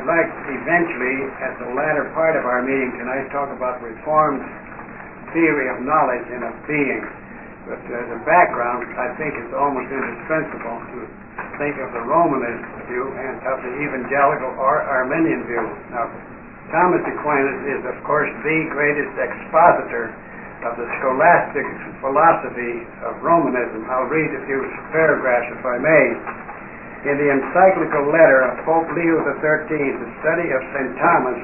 I'd like eventually, at the latter part of our meeting tonight, talk about Reformed theory of knowledge and of being. But as a background, I think it's almost indispensable to think of the Romanist view and of the evangelical or Arminian view. Now, Thomas Aquinas is, of course, the greatest expositor of the scholastic philosophy of Romanism. I'll read a few paragraphs, if I may. In the encyclical letter of Pope Leo XIII, the study of St. Thomas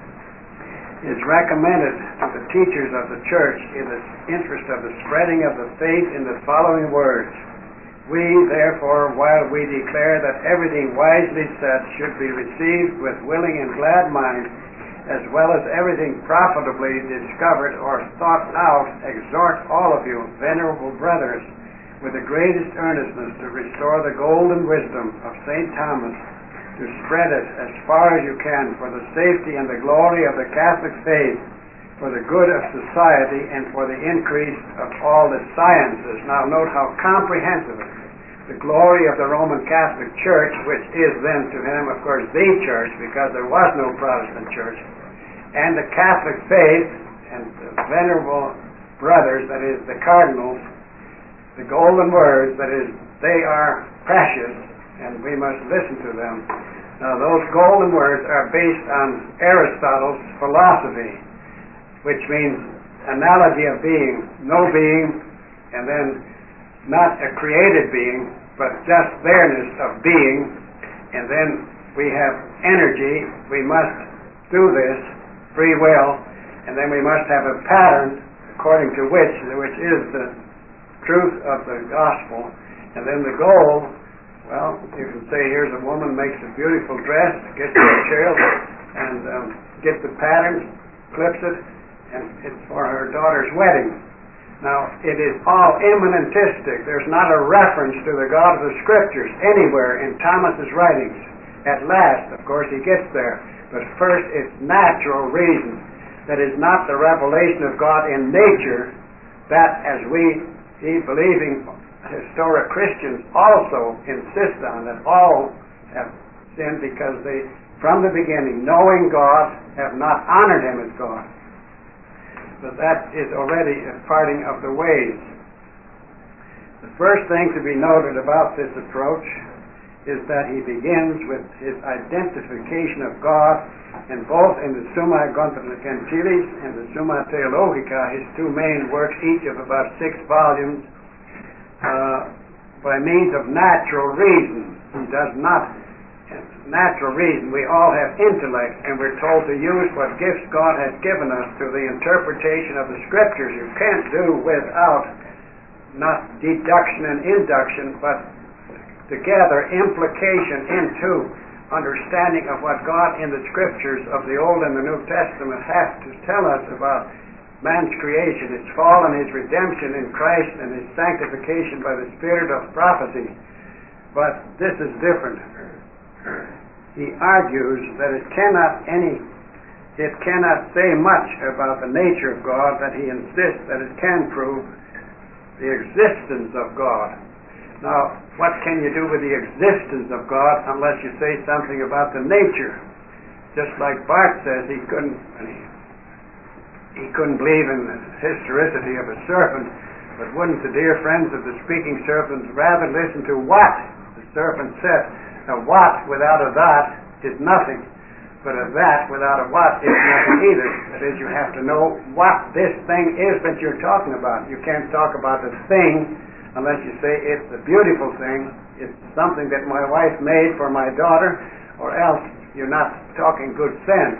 is recommended to the teachers of the Church in the interest of the spreading of the faith in the following words: "We, therefore, while we declare that everything wisely said should be received with willing and glad mind, as well as everything profitably discovered or thought out, exhort all of you, venerable brothers, with the greatest earnestness to restore the golden wisdom of St. Thomas, to spread it as far as you can for the safety and the glory of the Catholic faith, for the good of society, and for the increase of all the sciences." Now note how comprehensive it is. The glory of the Roman Catholic Church, which is then to him, of course, the Church, because there was no Protestant Church, and the Catholic faith, and the venerable brothers, that is, the cardinals, the golden words, that is, they are precious, and we must listen to them. Now, those golden words are based on Aristotle's philosophy, which means analogy of being, no being, and then not a created being, but just bareness of being, and then we have energy. We must do this, free will, and then we must have a pattern according to which is the truth of the gospel, and then the goal. Well, you can say, here's a woman makes a beautiful dress, gets the material, and gets the pattern, clips it, and it's for her daughter's wedding. Now, it is all immanentistic. There's not a reference to the God of the Scriptures anywhere in Thomas's writings. At last, of course, he gets there. But first, it's natural reason. That is not the revelation of God in nature, that as we believing historic Christians also insist on, that all have sinned because they, from the beginning, knowing God, have not honored him as God. But that is already a parting of the ways. The first thing to be noted about this approach is that he begins with his identification of God, and both in the Summa Contra Gentiles and the Summa Theologica, his two main works, each of about 6 volumes, by means of natural reason. He does not. Natural reason. We all have intellect, and we're told to use what gifts God has given us to the interpretation of the Scriptures. You can't do without not deduction and induction, but together implication into understanding of what God in the Scriptures of the Old and the New Testament has to tell us about man's creation, his fall and his redemption in Christ, and his sanctification by the Spirit of prophecy. But this is different. He argues that it cannot say much about the nature of God, that he insists that it can prove the existence of God. Now, what can you do with the existence of God unless you say something about the nature? Just like Barth says, he couldn't believe in the historicity of a serpent, but wouldn't the dear friends of the speaking serpents rather listen to what the serpent said? A what without a that is nothing, but a that without a what is nothing either. That is, you have to know what this thing is that you're talking about. You can't talk about a thing unless you say it's a beautiful thing, it's something that my wife made for my daughter, or else you're not talking good sense.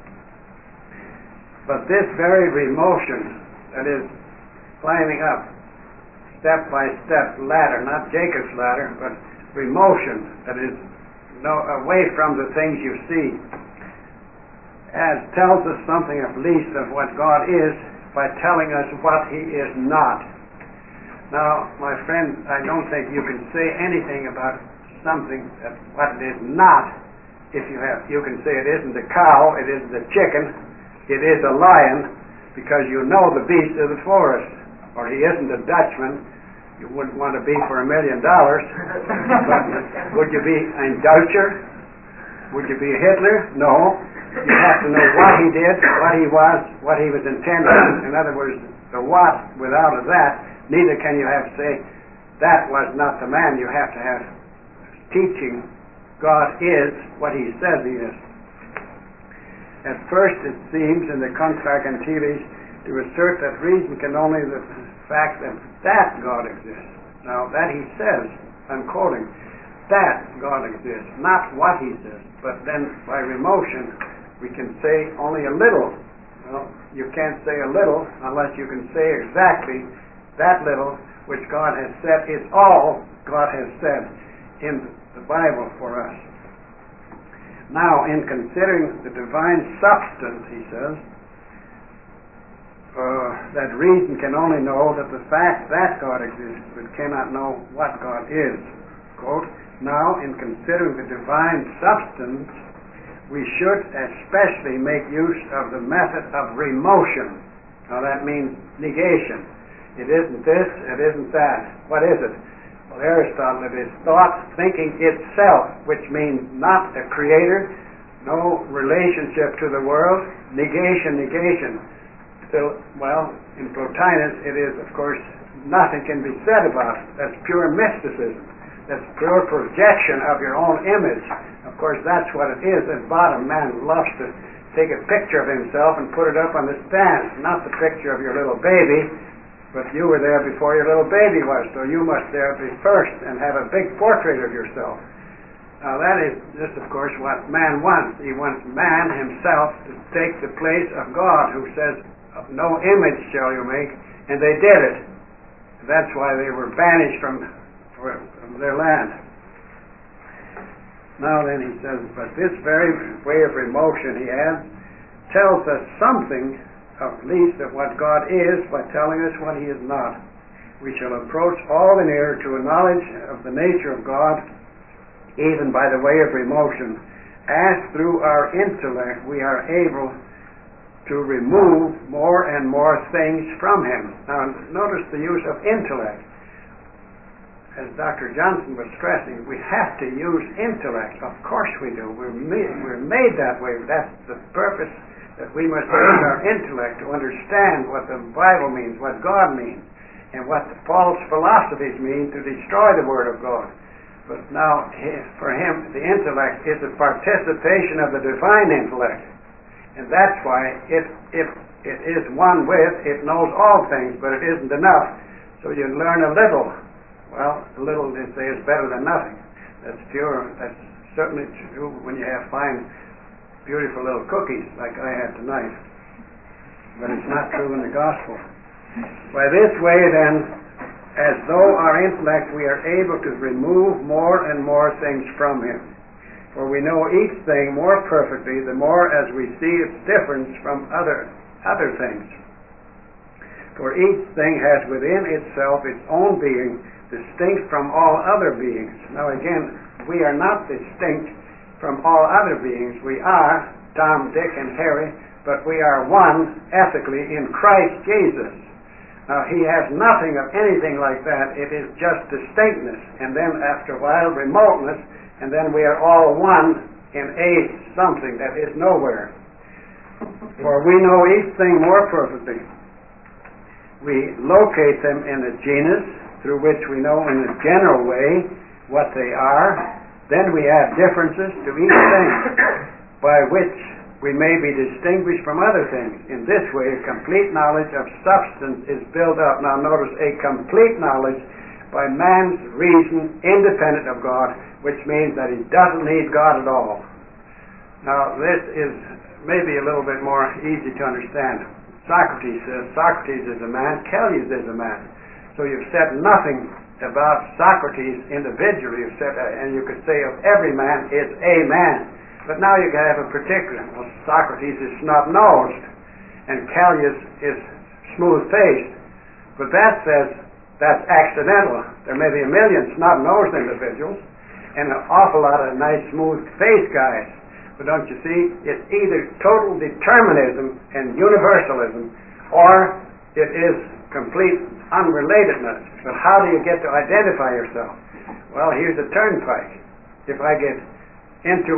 But this very remotion, that is, climbing up, step-by-step ladder, not Jacob's ladder, but remotion, that is, away from the things you see, as tells us something at least of what God is by telling us what he is not. Now, my friend, I don't think you can say anything about something that what it is not. If you can say it isn't a cow, it isn't a chicken, it is a lion, because you know the beast of the forest. Or he isn't a Dutchman. You wouldn't want to be for $1 million. But would you be a Dutcher? Would you be Hitler? No. You have to know what he did, what he was, what he was intending. In other words, the what, without that, neither can you have to say, that was not the man. You have to have teaching. God is what he says he is. At first it seems in the Contract Antilles to assert that reason can only the fact that God exists. Now that he says, I'm quoting, that God exists, not what he says. But then by remotion we can say only a little. Well, you can't say a little unless you can say exactly that little which God has said is all God has said in the Bible for us. Now, in considering the divine substance, he says, that reason can only know that the fact that God exists, but cannot know what God is. Quote, now, in considering the divine substance, we should especially make use of the method of remotion. Now, that means negation. It isn't this, it isn't that. What is it? Well, Aristotle, it is thought thinking itself, which means not a creator, no relationship to the world, negation. Still, well, in Plotinus, it is, of course, nothing can be said about it. That's pure mysticism. That's pure projection of your own image. Of course, that's what it is. At bottom, man loves to take a picture of himself and put it up on the stand. Not the picture of your little baby, but you were there before your little baby was, so you must there be first and have a big portrait of yourself. Now that is just, of course, what man wants. He wants man himself to take the place of God, who says, no image shall you make, and they did it. That's why they were banished from their land. Now then he says, but this very way of remotion, he adds, tells us something, at least, of what God is by telling us what he is not. We shall approach all the nearer to a knowledge of the nature of God, even by the way of remotion, as through our intellect we are able to remove more and more things from him. Now notice the use of intellect. As Dr. Johnson was stressing, we have to use intellect. Of course we do. We're made that way. That's the purpose, that we must use our intellect to understand what the Bible means, what God means, and what the false philosophies mean to destroy the Word of God. But now, for him, the intellect is a participation of the divine intellect. And that's why if it is one with, it knows all things, but it isn't enough. So you learn a little. Well, a little, they say, is better than nothing. That's pure. That's certainly true when you have fine, beautiful little cookies like I had tonight. But it's not true in the gospel. By this way, then, as though our intellect, we are able to remove more and more things from him. For we know each thing more perfectly, the more as we see its difference from other things. For each thing has within itself its own being, distinct from all other beings. Now again, we are not distinct from all other beings. We are Tom, Dick, and Harry, but we are one ethically in Christ Jesus. Now he has nothing of anything like that. It is just distinctness, and then after a while remoteness, and then we are all one in a something that is nowhere. For we know each thing more perfectly. We locate them in a genus, through which we know in a general way what they are. Then we add differences to each thing, by which we may be distinguished from other things. In this way, a complete knowledge of substance is built up. Now notice, a complete knowledge by man's reason, independent of God, which means that he doesn't need God at all. Now this is maybe a little bit more easy to understand. Socrates says Socrates is a man, Callias is a man. So you've said nothing about Socrates individually. You've said, and you could say of every man is a man. But now you can have a particular. Well, Socrates is snub-nosed, and Callias is smooth-faced. But that says that's accidental. There may be a million snub-nosed individuals, and an awful lot of nice smooth-faced guys. But don't you see, it's either total determinism and universalism, or it is complete unrelatedness. But how do you get to identify yourself? Well, here's a turnpike. If I get into it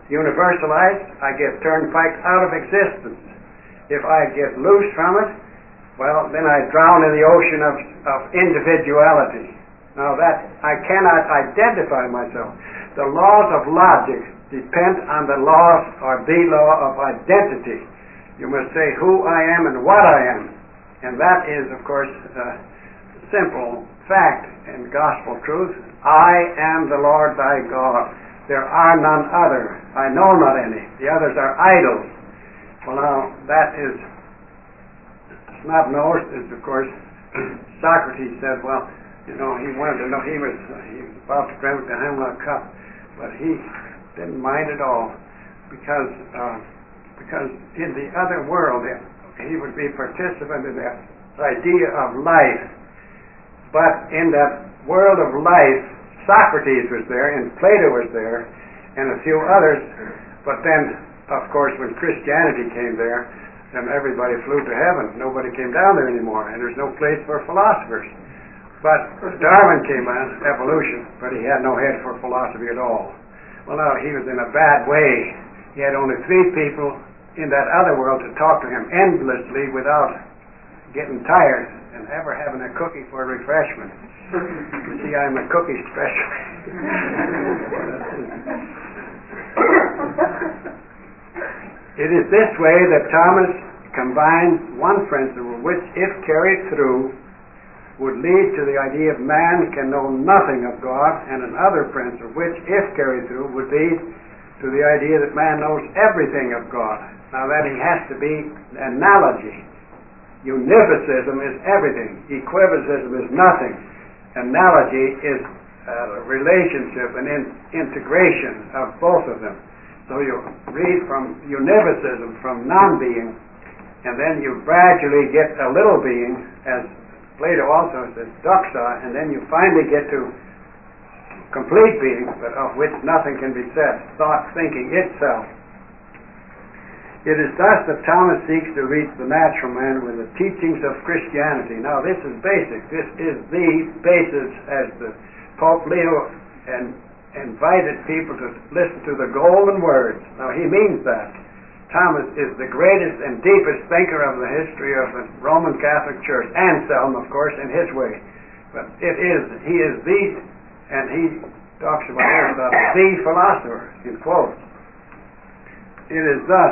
universalized, I get turnpike out of existence. If I get loose from it, well, then I drown in the ocean of individuality. Now that I cannot identify myself. The laws of logic depend on the laws or the law of identity. You must say who I am and what I am. And that is, of course, a simple fact and gospel truth. I am the Lord thy God. There are none other. I know not any. The others are idols. Well, now, that is snub-nosed, is, of course, Socrates said, well, he wanted to know, he was about to drink the hemlock cup, but he didn't mind at all, because in the other world, he would be participant in that idea of life. But in that world of life, Socrates was there, and Plato was there, and a few others. But then, of course, when Christianity came there, then everybody flew to heaven. Nobody came down there anymore, and there's no place for philosophers. But Darwin came on, evolution, but he had no head for philosophy at all. Well, now, he was in a bad way. He had only 3 people in that other world to talk to him endlessly without getting tired and ever having a cookie for refreshment. You see, I'm a cookie specialist. It is this way that Thomas combines one principle which, if carried through, would lead to the idea of man can know nothing of God, and another principle which, if carried through, would lead to the idea that man knows everything of God. Now that he has to be analogy. Univocism is everything. Equivocism is nothing. Analogy is a relationship, an integration of both of them. So you read from univocism, from non-being, and then you gradually get a little being, as Plato also says, doxa, and then you finally get to complete being, but of which nothing can be said, thought, thinking itself. It is thus that Thomas seeks to reach the natural man with the teachings of Christianity. Now this is basic. This is the basis, as the Pope Leo invited people to listen to the golden words. Now he means that. Thomas is the greatest and deepest thinker of the history of the Roman Catholic Church. Anselm, of course, in his way. But he is the, and he talks about Aristotle, the philosopher, in quotes. It is thus,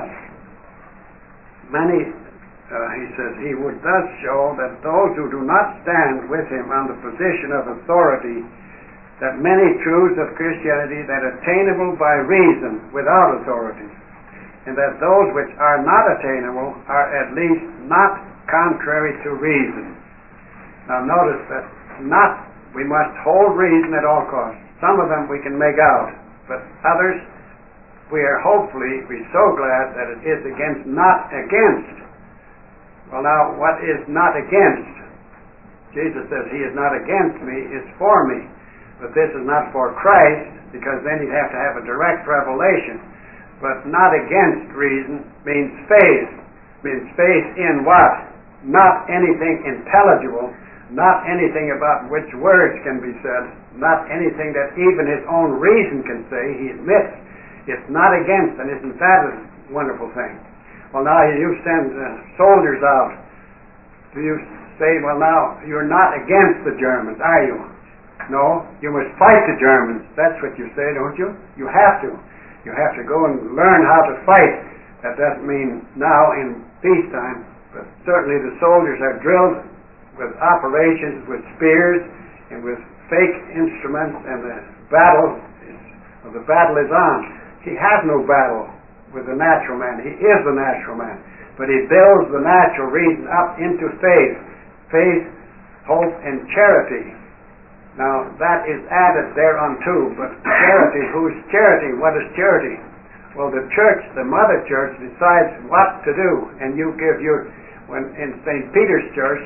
he says, he would thus show that those who do not stand with him on the position of authority, that many truths of Christianity that are attainable by reason without authority, and that those which are not attainable are at least not contrary to reason. Now notice that we must hold reason at all costs. Some of them we can make out, but others we are hopefully so glad that it is not against. Well now, what is not against? Jesus says he is not against me, it's for me. But this is not for Christ, because then he'd have to have a direct revelation. But not against reason means faith. Means faith in what? Not anything intelligible, not anything about which words can be said, not anything that even his own reason can say. He admits it's not against, and isn't that a wonderful thing? Well, now you send soldiers out. Do you say, well, now you're not against the Germans, are you? No, you must fight the Germans. That's what you say, don't you? You have to. You have to go and learn how to fight. That doesn't mean now in peacetime, but certainly the soldiers are drilled with operations, with spears, and with fake instruments, and the battle is on. He has no battle with the natural man. He is the natural man. But he builds the natural reason up into faith, hope, and charity. Now, that is added thereunto, but charity, who's charity? What is charity? Well, the church, the mother church, decides what to do, and you give when in St. Peter's Church,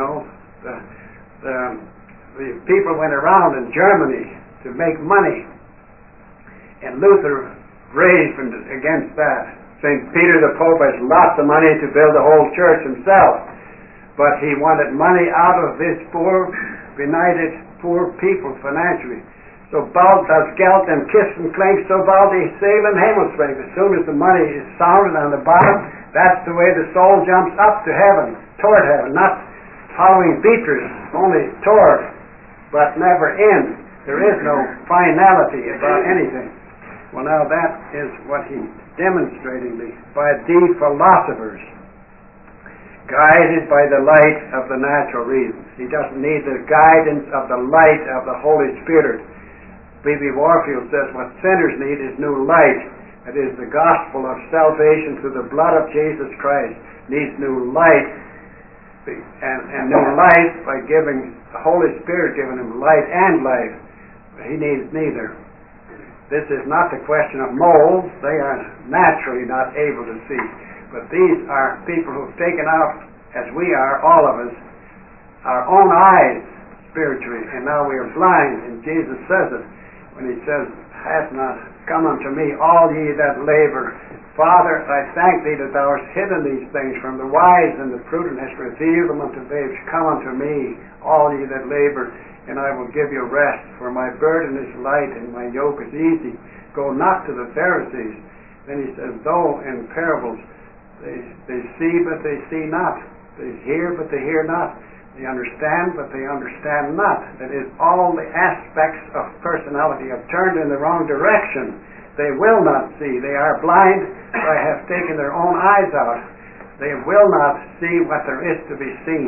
the people went around in Germany to make money, and Luther raised against that. St. Peter the Pope has lots of money to build a whole church himself, but he wanted money out of this poor, benighted, poor people financially. So bald does gelt and kiss and clink, so bald they sail in Himmelsweg. As soon as the money is sounded on the bottom, that's the way the soul jumps up to heaven, toward heaven, not following beaters, only toward, but never in. There is no finality about anything. Well, now that is what he's demonstrating by the philosophers, guided by the light of the natural reason. He doesn't need the guidance of the light of the Holy Spirit. B.B. Warfield says what sinners need is new light. That is, the gospel of salvation through the blood of Jesus Christ needs new light, and new light by giving the Holy Spirit, giving him light and life. He needs neither. This is not the question of moles. They are naturally not able to see. But these are people who've taken out, as we are, all of us, our own eyes spiritually, and now we are blind. And Jesus says it when he says, "Hath not come unto me all ye that labor. Father, I thank thee that thou hast hidden these things from the wise and the prudent, hast revealed them unto babes. Come unto me, all ye that labor, and I will give you rest, for my burden is light and my yoke is easy. Go not to the Pharisees." Then he says, though in parables they see but they see not, they hear but they hear not, they understand but they understand not. That is, all the aspects of personality have turned in the wrong direction. They will not see. They are blind, for I have taken their own eyes out. They will not see what there is to be seen.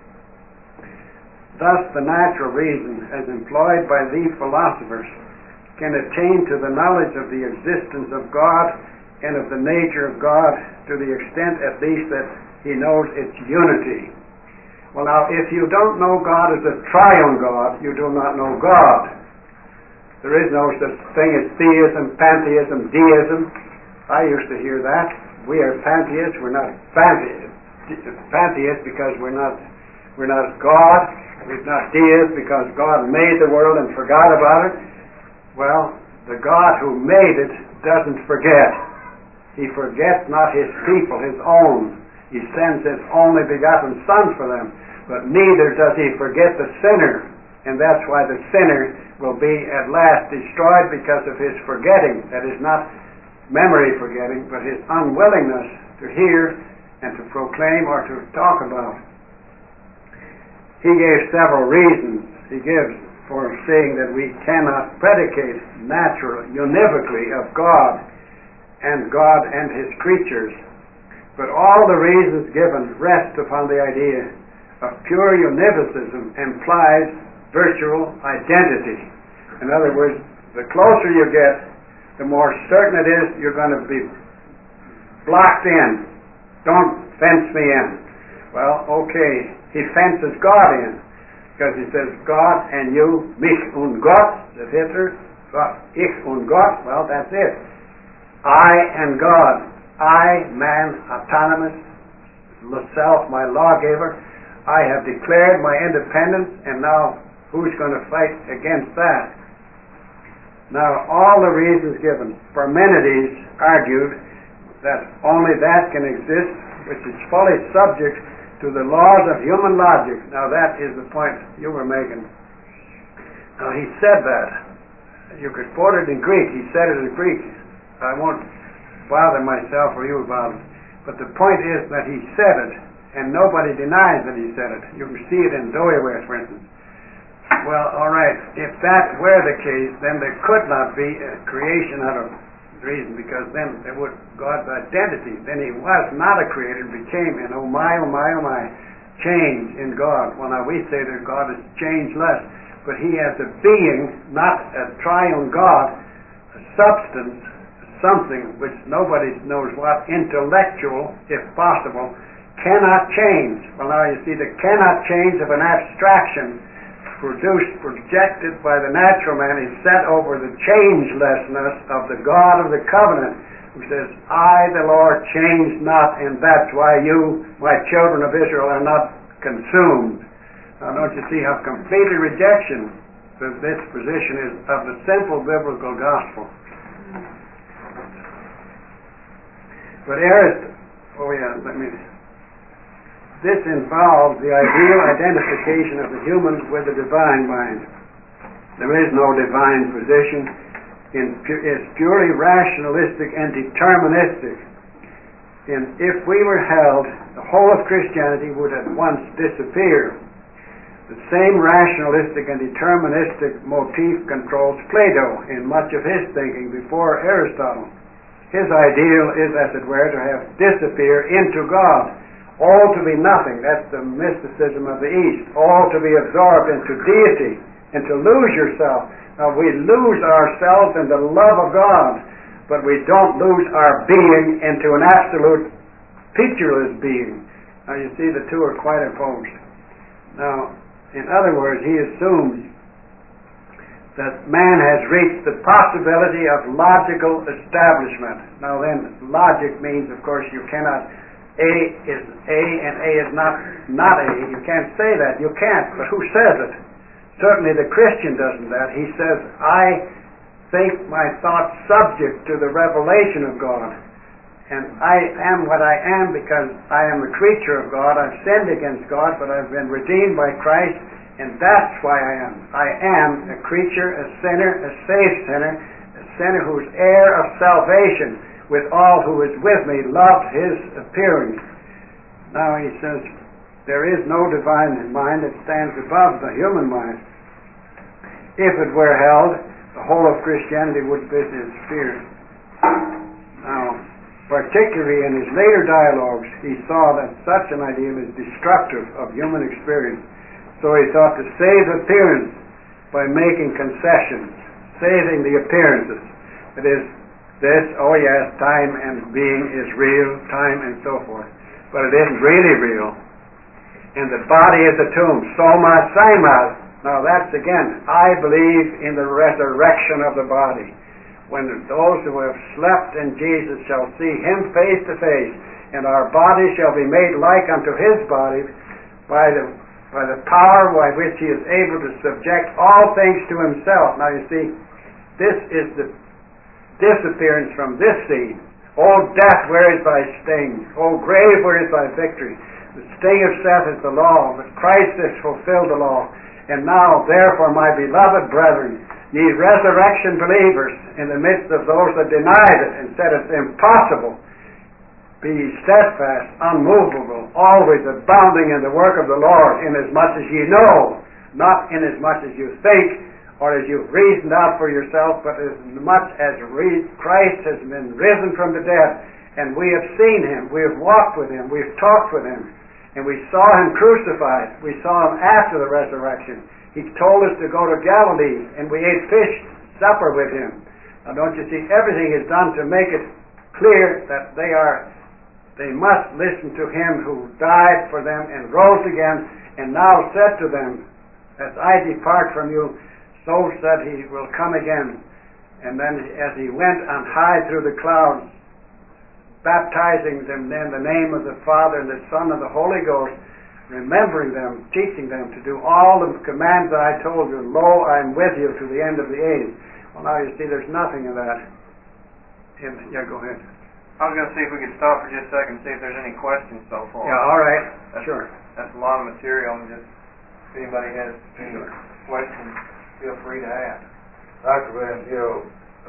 Thus the natural reason, as employed by these philosophers, can attain to the knowledge of the existence of God and of the nature of God to the extent at least that he knows its unity. Well, now, if you don't know God as a triune God, you do not know God. There is no such thing as theism, pantheism, deism. I used to hear that. We are pantheists. We're not pantheists because we're not God. We're not deists because God made the world and forgot about it. Well, the God who made it doesn't forget. He forgets not his people, his own. He sends his only begotten Son for them. But neither does he forget the sinner. And that's why the sinner will be at last destroyed because of his forgetting. That is not memory forgetting, but his unwillingness to hear and to proclaim or to talk about. He gave several reasons. He gives for saying that we cannot predicate natural univocally of God and his creatures. But all the reasons given rest upon the idea of pure univocism implies virtual identity. In other words, the closer you get, the more certain it is you're going to be blocked in. Don't fence me in. Well, okay. He fences God in, because he says, God and you, mich und Gott, the Hitler, ich und Gott, well, that's it. I and God. I, man, autonomous, self, my lawgiver. I have declared my independence, and now who's going to fight against that? Now, all the reasons given, Parmenides argued that only that can exist which is fully subject to the laws of human logic. Now that is the point you were making. Now he said that. You could quote it in Greek. He said it in Greek. I won't bother myself or you about it. But the point is that he said it, and nobody denies that he said it. You can see it in Doiware, for instance. Well, all right. If that were the case, then there could not be a creation out of reason, because then there would God's identity. Then he was not a creator, became an oh my change in God. Well, now we say that God is changeless, but he has a being, not a triune God, a substance, something which nobody knows what, intellectual, if possible, cannot change. Well, now you see the cannot change of an abstraction projected by the natural man is set over the changelessness of the God of the covenant, who says, I, the Lord, change not, and that's why you, my children of Israel, are not consumed. Now, don't you see how completely rejection of this position is of the simple biblical gospel? But this involves the ideal identification of the humans with the divine mind. There is no divine position. It's purely rationalistic and deterministic. And if we were held, the whole of Christianity would at once disappear. The same rationalistic and deterministic motif controls Plato in much of his thinking before Aristotle. His ideal is, as it were, to have disappear into God, all to be nothing. That's the mysticism of the East. All to be absorbed into deity, and to lose yourself. Now, we lose ourselves in the love of God, but we don't lose our being into an absolute featureless being. Now, you see, the two are quite opposed. Now, in other words, he assumes that man has reached the possibility of logical establishment. Now then, logic means, of course, you cannot, A is A and A is not A. You can't say that. You can't, but who says it? Certainly the Christian doesn't that. He says, I think my thoughts subject to the revelation of God. And I am what I am because I am a creature of God. I've sinned against God, but I've been redeemed by Christ, and that's why I am. I am a creature, a sinner, a saved sinner, a sinner who's heir of salvation, with all who is with me loved his appearing. Now he says, there is no divine mind that stands above the human mind. If it were held, the whole of Christianity would disappear. Now, particularly in his later dialogues, he saw that such an ideal is destructive of human experience. So he thought to save appearance by making concessions, saving the appearances. It is this, oh yes, time and being is real, time and so forth. But it isn't really real. And the body is a tomb, soma saima. Now that's again, I believe in the resurrection of the body. When those who have slept in Jesus shall see him face to face, and our body shall be made like unto his body by the power by which he is able to subject all things to himself. Now you see, this is the disappearance from this scene. O death, where is thy sting? O grave, where is thy victory? The sting of Seth is the law, but Christ has fulfilled the law. And now, therefore, my beloved brethren, ye resurrection believers, in the midst of those that denied it and said it's impossible, be ye steadfast, unmovable, always abounding in the work of the Lord, inasmuch as ye know, not inasmuch as you think, or as you've reasoned out for yourself, but as much as Christ has been risen from the dead, and we have seen him, we have walked with him, we have talked with him, and we saw him crucified, we saw him after the resurrection. He told us to go to Galilee, and we ate fish supper with him. Now don't you see, everything is done to make it clear that they must listen to him who died for them and rose again, and now said to them, as I depart from you, so said he will come again. And then as he went on high through the clouds, baptizing them in the name of the Father and the Son and the Holy Ghost, remembering them, teaching them to do all the commands that I told you. Lo, I am with you to the end of the age. Well, now you see, there's nothing of that. Yeah, go ahead. I was going to see if we could stop for just a second and see if there's any questions so far. Yeah, all right. Sure. That's a lot of material, and just if anybody has any questions, feel free to ask. Dr. Van Gill,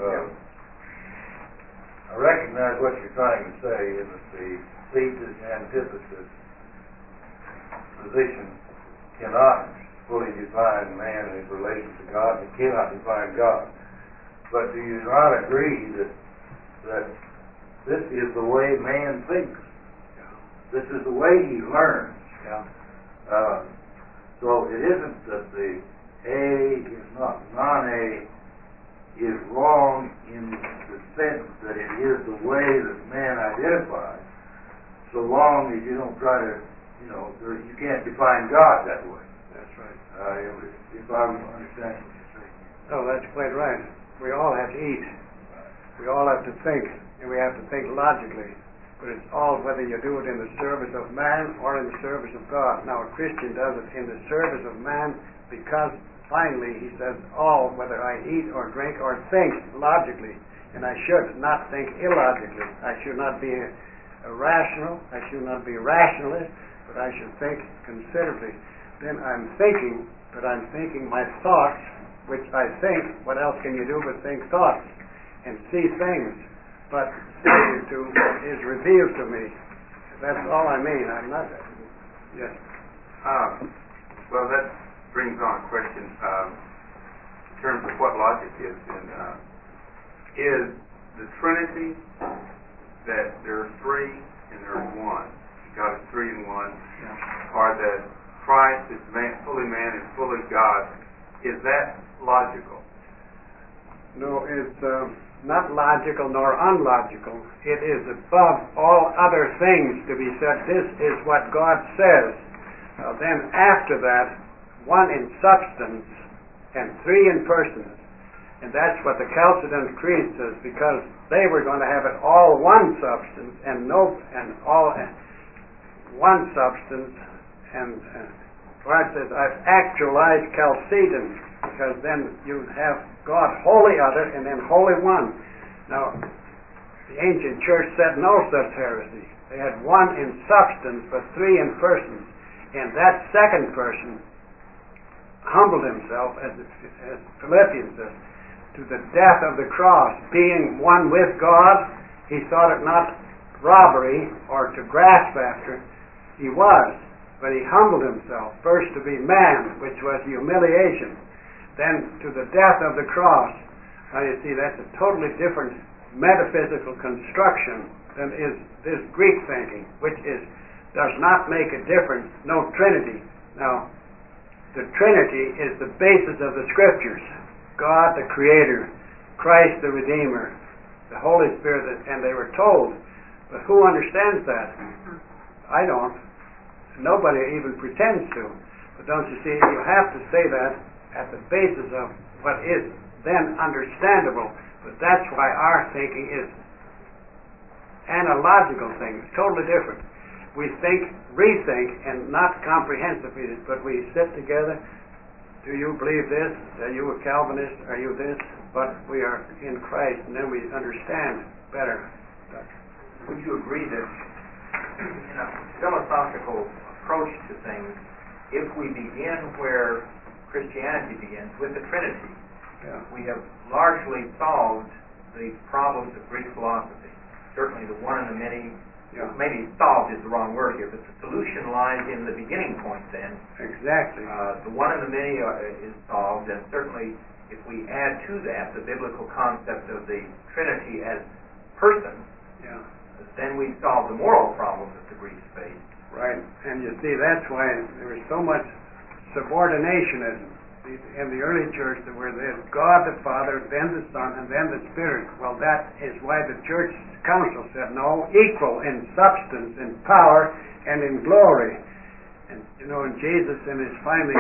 I recognize what you're trying to say, is that the thesis and antithesis position cannot fully define man in his relation to God, and cannot define God. But do you not agree that this is the way man thinks? This is the way he learns. Yeah. So it isn't that the A is not non-A is wrong in the sense that it is the way that man identifies, so long as you don't try to, you can't define God that way. That's right. If I understand what you're saying. Oh, that's quite right. We all have to eat. We all have to think, and we have to think logically. But it's all whether you do it in the service of man or in the service of God. Now, a Christian does it in the service of man because finally he says, all, whether I eat or drink or think logically. And I should not think illogically. I should not be irrational. I should not be rationalist, but I should think considerably. Then I'm thinking, but I'm thinking my thoughts which I think, what else can you do but think thoughts and see things? But is revealed to me. That's all I mean. I'm not. Yes. Well, that brings on a question in terms of what logic is. Is the Trinity that there are three and there is one? God is three in one. Yeah. Or that Christ is fully man and fully God? Is that logical? No, it's not logical nor unlogical. It is above all other things to be said. This is what God says. Then after that, one in substance and three in persons. And that's what the Chalcedon Creed says, because they were going to have it all one substance and all one substance. And God says, I've actualized Chalcedon, because then you have God wholly other and then wholly one. Now, the ancient church said no such heresy. They had one in substance but three in persons. And that second person humbled himself, as Philippians says, to the death of the cross. Being one with God, he thought it not robbery or to grasp after. He was, but he humbled himself, first to be man, which was humiliation, then to the death of the cross. Now you see, that's a totally different metaphysical construction than is this Greek thinking, which does not make a difference, no Trinity. Now, the Trinity is the basis of the Scriptures. God the Creator, Christ the Redeemer, the Holy Spirit, and they were told. But who understands that? I don't. Nobody even pretends to. But don't you see, you have to say that at the basis of what is then understandable. But that's why our thinking is analogical thing. It's totally different. We think, rethink, and not comprehensively, but we sit together. Do you believe this? Are you a Calvinist? Are you this? But we are in Christ, and then we understand better. Would you agree that in a philosophical approach to things, if we begin where Christianity begins, with the Trinity, we have largely solved the problems of Greek philosophy? Certainly the one and the many. Maybe solved is the wrong word here, but the solution lies in the beginning point then. Exactly. The one and the many is solved, and certainly if we add to that the biblical concept of the Trinity as person, then we solve the moral problems that the Greeks face. Right. And you see, that's why there was so much subordinationism in the early church, that where there's God the Father, then the Son, and then the Spirit. Well, that is why the church council said, no, equal in substance, in power, and in glory. And, and Jesus in his finally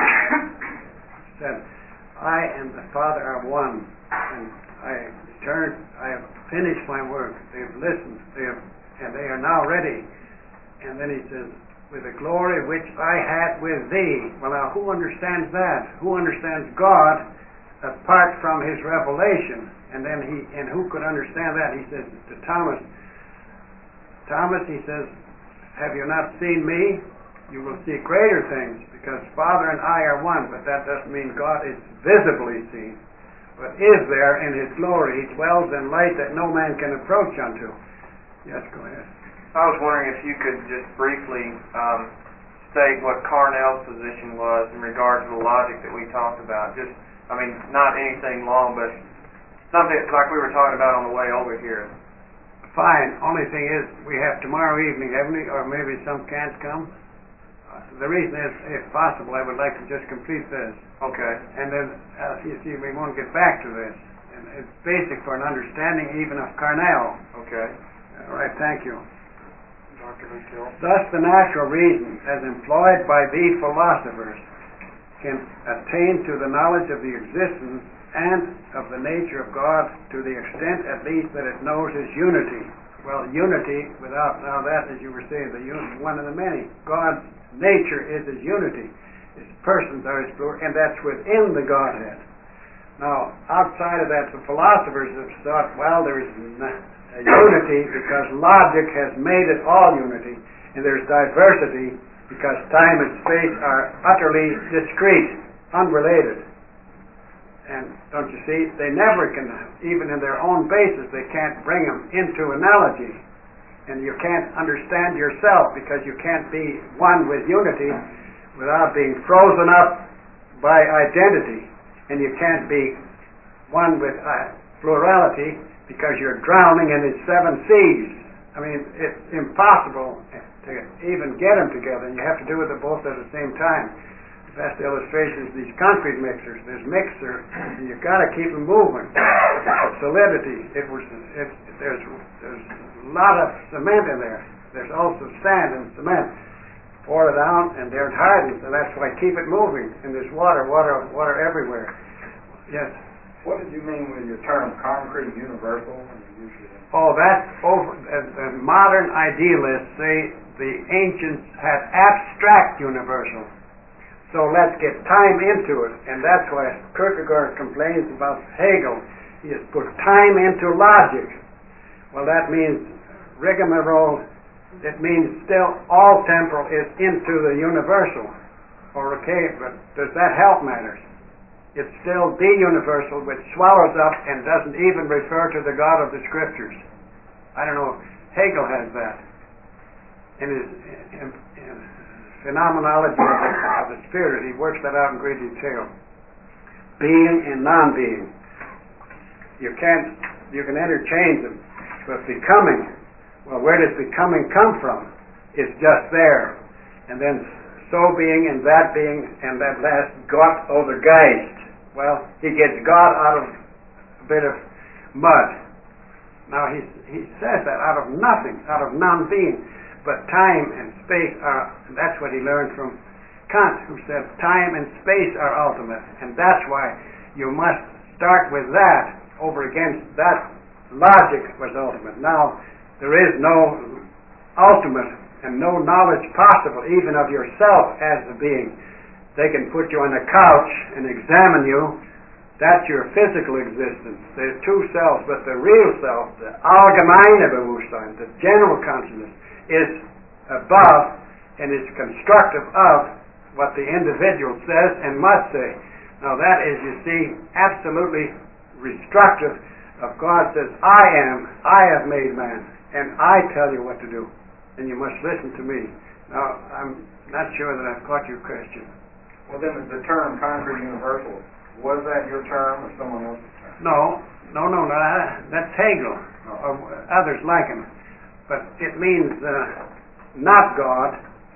said, I and the Father are one. And I have finished my work. They have listened, and they are now ready. And then he says, with the glory which I had with thee. Well, now, who understands that? Who understands God apart from his revelation? And then who could understand that? He says to Thomas, he says, have you not seen me? You will see greater things, because Father and I are one. But that doesn't mean God is visibly seen, but is there in his glory. He dwells in light that no man can approach unto. Yes, go ahead. I was wondering if you could just briefly state what Carnell's position was in regard to the logic that we talked about. Just, not anything long, but something like we were talking about on the way over here. Fine. Only thing is, we have tomorrow evening, haven't we? Or maybe some can't come. The reason is, if possible, I would like to just complete this. Okay. And then, you see, we won't get back to this. And it's basic for an understanding even of Carnell. Okay. All right, thank you. Dr. McGill. Thus the natural reason, as employed by these philosophers, can attain to the knowledge of the existence and of the nature of God to the extent, at least, that it knows his unity. Well, unity without, now that, as you were saying, the one and the many. God's nature is his unity. His persons are his plural, and that's within the Godhead. Now, outside of that, the philosophers have thought, well, there's unity because logic has made it all unity, and there's diversity because time and space are utterly discrete, unrelated. And don't you see, they never can, even in their own basis, they can't bring them into analogy. And you can't understand yourself because you can't be one with unity without being frozen up by identity. And you can't be one with plurality because you're drowning in its seven seas. I mean, it's impossible to even get them together, and you have to do it both at the same time. The best illustration is these concrete mixers. There's mixer, and you've got to keep them moving. Solidity. There's a lot of cement in there. There's also sand and cement. Pour it down, and they're hardened, and that's why keep it moving. And there's water everywhere. Yes. What did you mean with your term concrete universal? Oh, that's over. The modern idealists say the ancients had abstract universal. So let's get time into it, and that's why Kierkegaard complains about Hegel. He has put time into logic. Well, that means rigmarole. It means still all temporal is into the universal. Okay, but does that help matters? It's still the universal, which swallows up and doesn't even refer to the God of the Scriptures. I don't know. Hegel has that in his phenomenology of the Spirit. He works that out in great detail. Being and non-being. You can interchange them, but becoming. Well, where does becoming come from? It's just there, and then so being and that last Gott oder Geist. Well, he gets God out of a bit of mud. Now he says that out of nothing, out of non-being. But time and space that's what he learned from Kant, who said time and space are ultimate. And that's why you must start with that over against that logic was ultimate. Now, there is no ultimate and no knowledge possible even of yourself as a being. They can put you on a couch and examine you. That's your physical existence. There's two selves, but the real self, the allgemeine Bewusstsein, the general consciousness, is above and is constructive of what the individual says and must say. Now that is, you see, absolutely restructive of God says, I have made man, and I tell you what to do, and you must listen to me. Now, I'm not sure that I've caught your question. Well, then the term concrete universal, was that your term or someone else's term? No, that's Hegel, or others like him. But it means not God.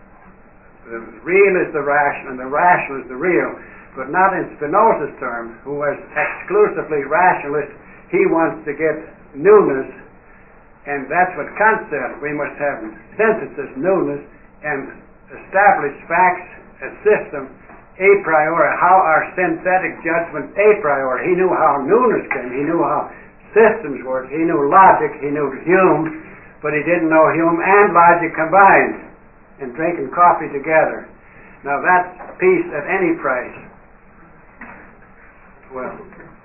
The real is the rational, and the rational is the real. But not in Spinoza's term, who was exclusively rationalist. He wants to get newness, and that's what Kant said. We must have synthesis, newness, and establish facts, a system, a priori, how our synthetic judgment a priori. He knew how newness came, he knew how systems worked, he knew logic, he knew Hume, but he didn't know Hume and logic combined and drinking coffee together. Now that's peace at any price. Well,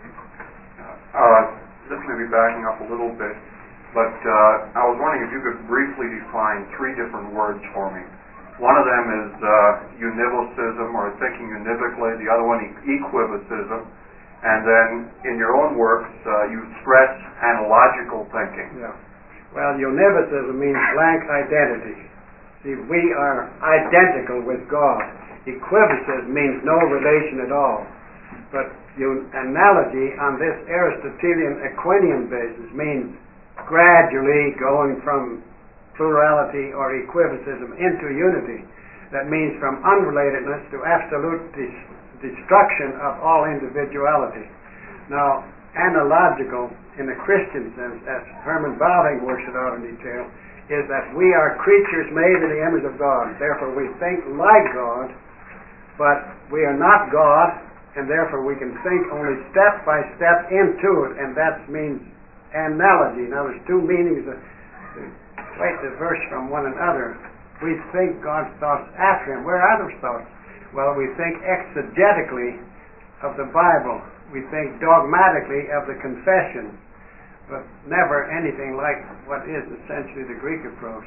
this may be backing up a little bit, but I was wondering if you could briefly define three different words for me. One of them is univocism, or thinking univocally. The other one, equivocism. And then, in your own works, you stress analogical thinking. Yeah. Well, univocism means blank identity. See, we are identical with God. Equivocism means no relation at all. But analogy on this Aristotelian Aquinian basis means gradually going from plurality or equivocism into unity. That means from unrelatedness to absolute destruction of all individuality. Now, analogical in a Christian sense, as Herman Bavinck works it out in detail, is that we are creatures made in the image of God. Therefore, we think like God, but we are not God, and therefore we can think only step by step into it, and that means analogy. Now, there's two meanings that quite diverse from one another. We think God's thoughts after Him. Where are those thoughts? Well, we think exegetically of the Bible. We think dogmatically of the confession, but never anything like what is essentially the Greek approach.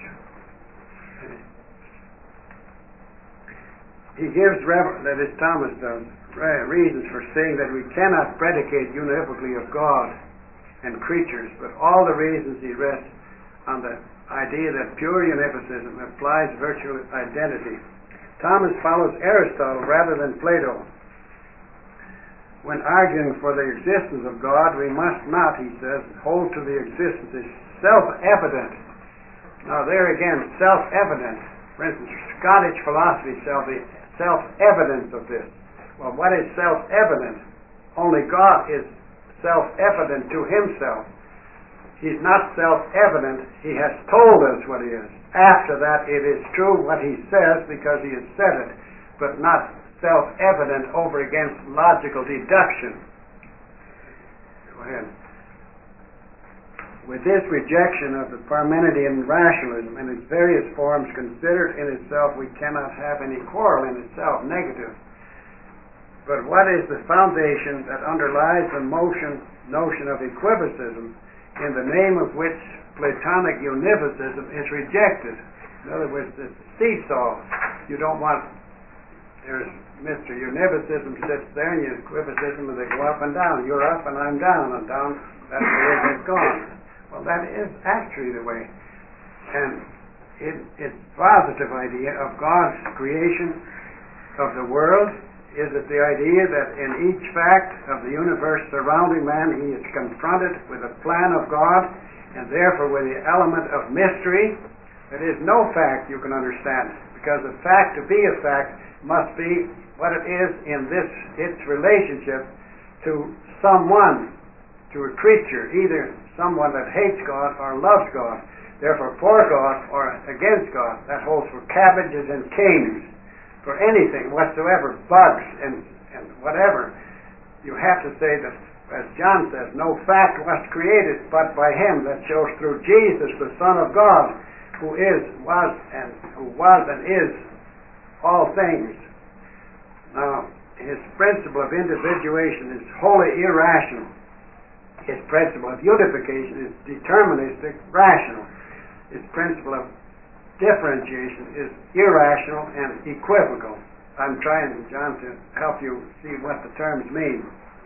He gives, that is Thomas does, reasons for saying that we cannot predicate univocally of God and creatures, but all the reasons he rests on the idea that pure univocism implies virtual identity. Thomas follows Aristotle rather than Plato. When arguing for the existence of God, we must not, he says, hold to the existence as self-evident. Now there again, self-evident. For instance, Scottish philosophy self-evidence of this. Well, what is self-evident? Only God is self-evident to himself. He's not self-evident. He has told us what he is. After that, it is true what he says because he has said it, but not self-evident over against logical deduction. Go ahead. With this rejection of the Parmenidean rationalism and its various forms considered in itself, we cannot have any quarrel in itself, negative. But what is the foundation that underlies the notion of equivocism, in the name of which Platonic univocism is rejected? In other words, it's a seesaw. You don't want, there's Mr. Univocism sits there, and equivocism, and they go up and down. You're up and I'm down, and down, that's the way they've gone. Well, that is actually the way. And its positive idea of God's creation of the world is it the idea that in each fact of the universe surrounding man, he is confronted with a plan of God, and therefore with the element of mystery. There is no fact you can understand, because a fact to be a fact must be what it is in its relationship to someone, to a creature, either someone that hates God or loves God. Therefore, for God or against God. That holds for cabbages and kings, for anything whatsoever, bugs and whatever. You have to say that, as John says, no fact was created but by him, that shows through Jesus, the Son of God, who was and is all things. Now, his principle of individuation is wholly irrational. His principle of unification is deterministic, rational. His principle of differentiation is irrational and equivocal. I'm trying, John, to help you see what the terms mean.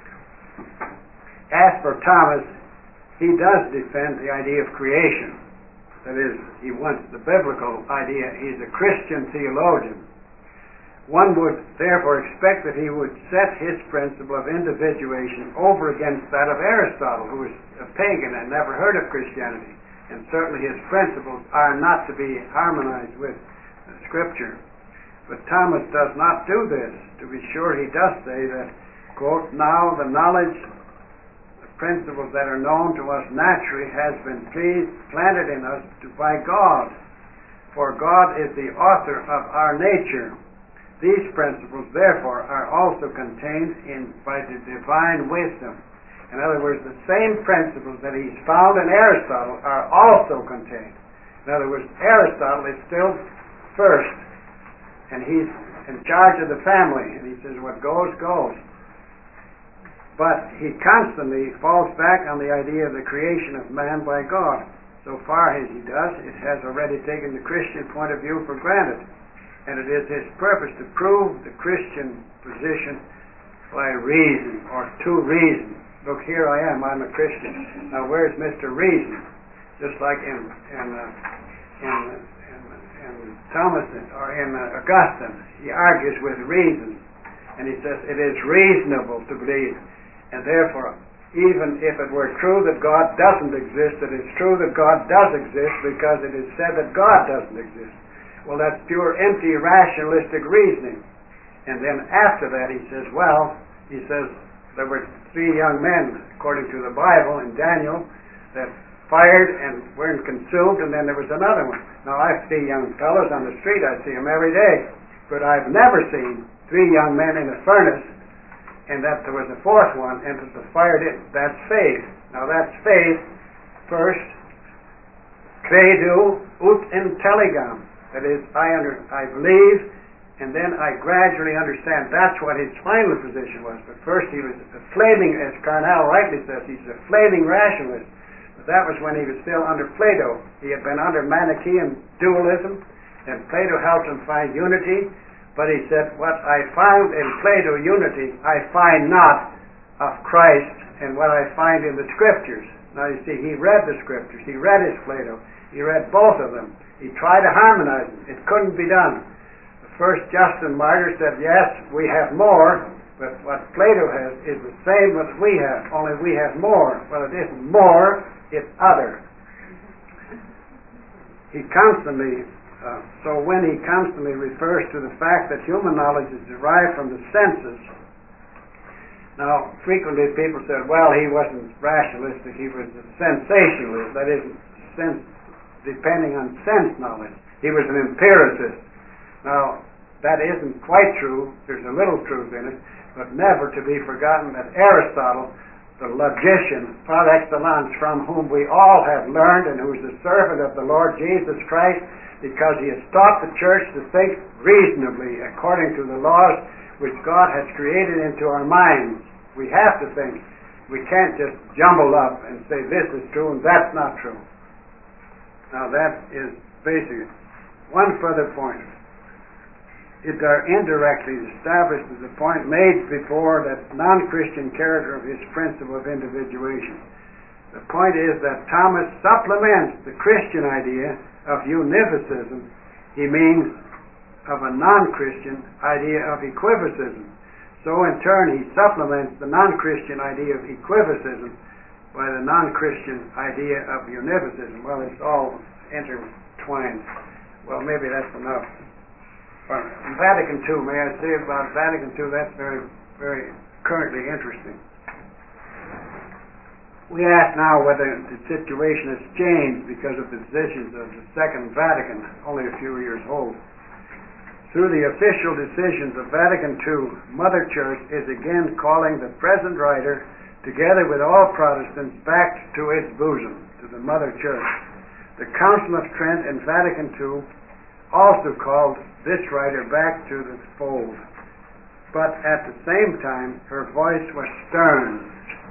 As for Thomas, he does defend the idea of creation. That is, he wants the biblical idea. He's a Christian theologian. One would therefore expect that he would set his principle of individuation over against that of Aristotle, who was a pagan and never heard of Christianity. And certainly his principles are not to be harmonized with Scripture. But Thomas does not do this. To be sure, he does say that, quote, now the knowledge, the principles that are known to us naturally has been planted in us by God. For God is the author of our nature. These principles, therefore, are also contained by the divine wisdom. In other words, the same principles that he's found in Aristotle are also contained. In other words, Aristotle is still first, and he's in charge of the family, and he says what goes, goes. But he constantly falls back on the idea of the creation of man by God. So far as he does, it has already taken the Christian point of view for granted. And it is his purpose to prove the Christian position by reason, or to reason. Look, here I am, I'm a Christian. Now where's Mr. Reason? Just like in Thomas, or in Augustine, he argues with reason. And he says it is reasonable to believe. And therefore, even if it were true that God doesn't exist, it is true that God does exist because it is said that God doesn't exist. Well, that's pure, empty, rationalistic reasoning. And then after that he says, there were 3 young men, according to the Bible in Daniel, that fired and weren't consumed, and then there was another one. Now, I see young fellows on the street, I see them every day, but I've never seen 3 young men in a furnace, and that there was a 4th one, and that the fire didn't. That's faith. Now, that's faith first, credo ut intelligam. That is, I believe, and then I gradually understand. That's what his final position was. But first he was a flaming, as Carnell rightly says, he's a flaming rationalist. But that was when he was still under Plato. He had been under Manichaean dualism, and Plato helped him find unity But he said, what I found in Plato unity, I find not of Christ and what I find in the Scriptures. Now you see, he read the Scriptures. He read his Plato. He read both of them. He tried to harmonize them. It couldn't be done. The first Justin Martyr said, yes, we have more, but what Plato has is the same as we have, only we have more. Well, it isn't more, it's other. He constantly, so when he constantly refers to the fact that human knowledge is derived from the senses, now frequently people said, well, he wasn't rationalistic, he was a sensationalist, that is, depending on sense knowledge. He was an empiricist. Now, that isn't quite true, there's a little truth in it, but never to be forgotten that Aristotle, the logician par excellence, from whom we all have learned and who is the servant of the Lord Jesus Christ, because he has taught the church to think reasonably according to the laws which God has created into our minds. We have to think. We can't just jumble up and say this is true and that's not true. Now that is basic. One further point. It indirectly establishes the point made before, that non-Christian character of his principle of individuation. The point is that Thomas supplements the Christian idea of univocism. He means of a non-Christian idea of equivocism. So in turn he supplements the non-Christian idea of equivocism by the non-Christian idea of univocism. Well, it's all intertwined. Well, maybe that's enough. Vatican II, may I say about Vatican II, that's very, very currently interesting. We ask now whether the situation has changed because of the decisions of the Second Vatican, only a few years old. Through the official decisions of Vatican II, Mother Church is again calling the present writer, together with all Protestants, back to its bosom, to the Mother Church. The Council of Trent in Vatican II also called this writer back to the fold. But at the same time, her voice was stern.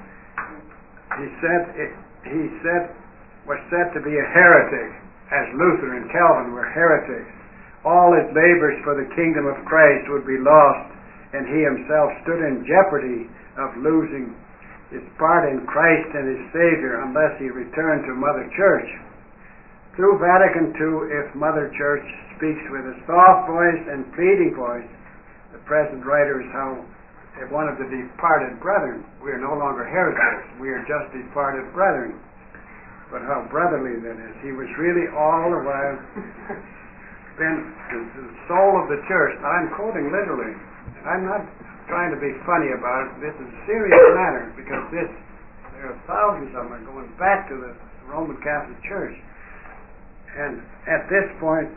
Was said to be a heretic, as Luther and Calvin were heretics. All his labors for the kingdom of Christ would be lost, and he himself stood in jeopardy of losing his part in Christ and his Savior unless he returned to Mother Church. Through Vatican II, if Mother Church speaks with a soft voice and pleading voice, the present writer is how one of the departed brethren. We are no longer heretics. We are just departed brethren. But how brotherly that is. He was really all the while been the soul of the church. Now, I'm quoting literally. I'm not trying to be funny about it. This is a serious matter, because there are thousands of them going back to the Roman Catholic Church. And at this point,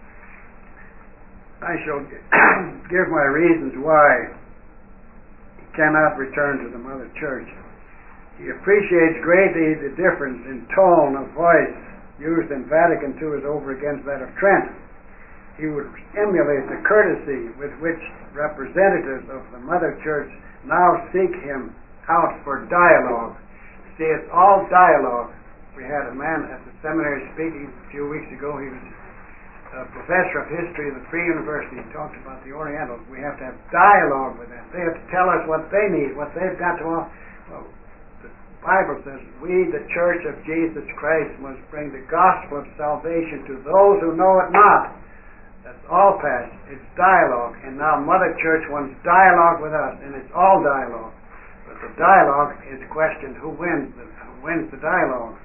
I shall give my reasons why he cannot return to the Mother Church. He appreciates greatly the difference in tone of voice used in Vatican II as over against that of Trent. He would emulate the courtesy with which representatives of the Mother Church now seek him out for dialogue. See, it's all dialogue. We had a man at the seminary speaking a few weeks ago. He was a professor of history of the Free University. He talked about the Orientals. We have to have dialogue with them. They have to tell us what they need, what they've got to offer. Well, the Bible says, we, the Church of Jesus Christ, must bring the gospel of salvation to those who know it not. That's all past. It's dialogue. And now Mother Church wants dialogue with us, and it's all dialogue. But the dialogue is questioned, who wins the dialogue?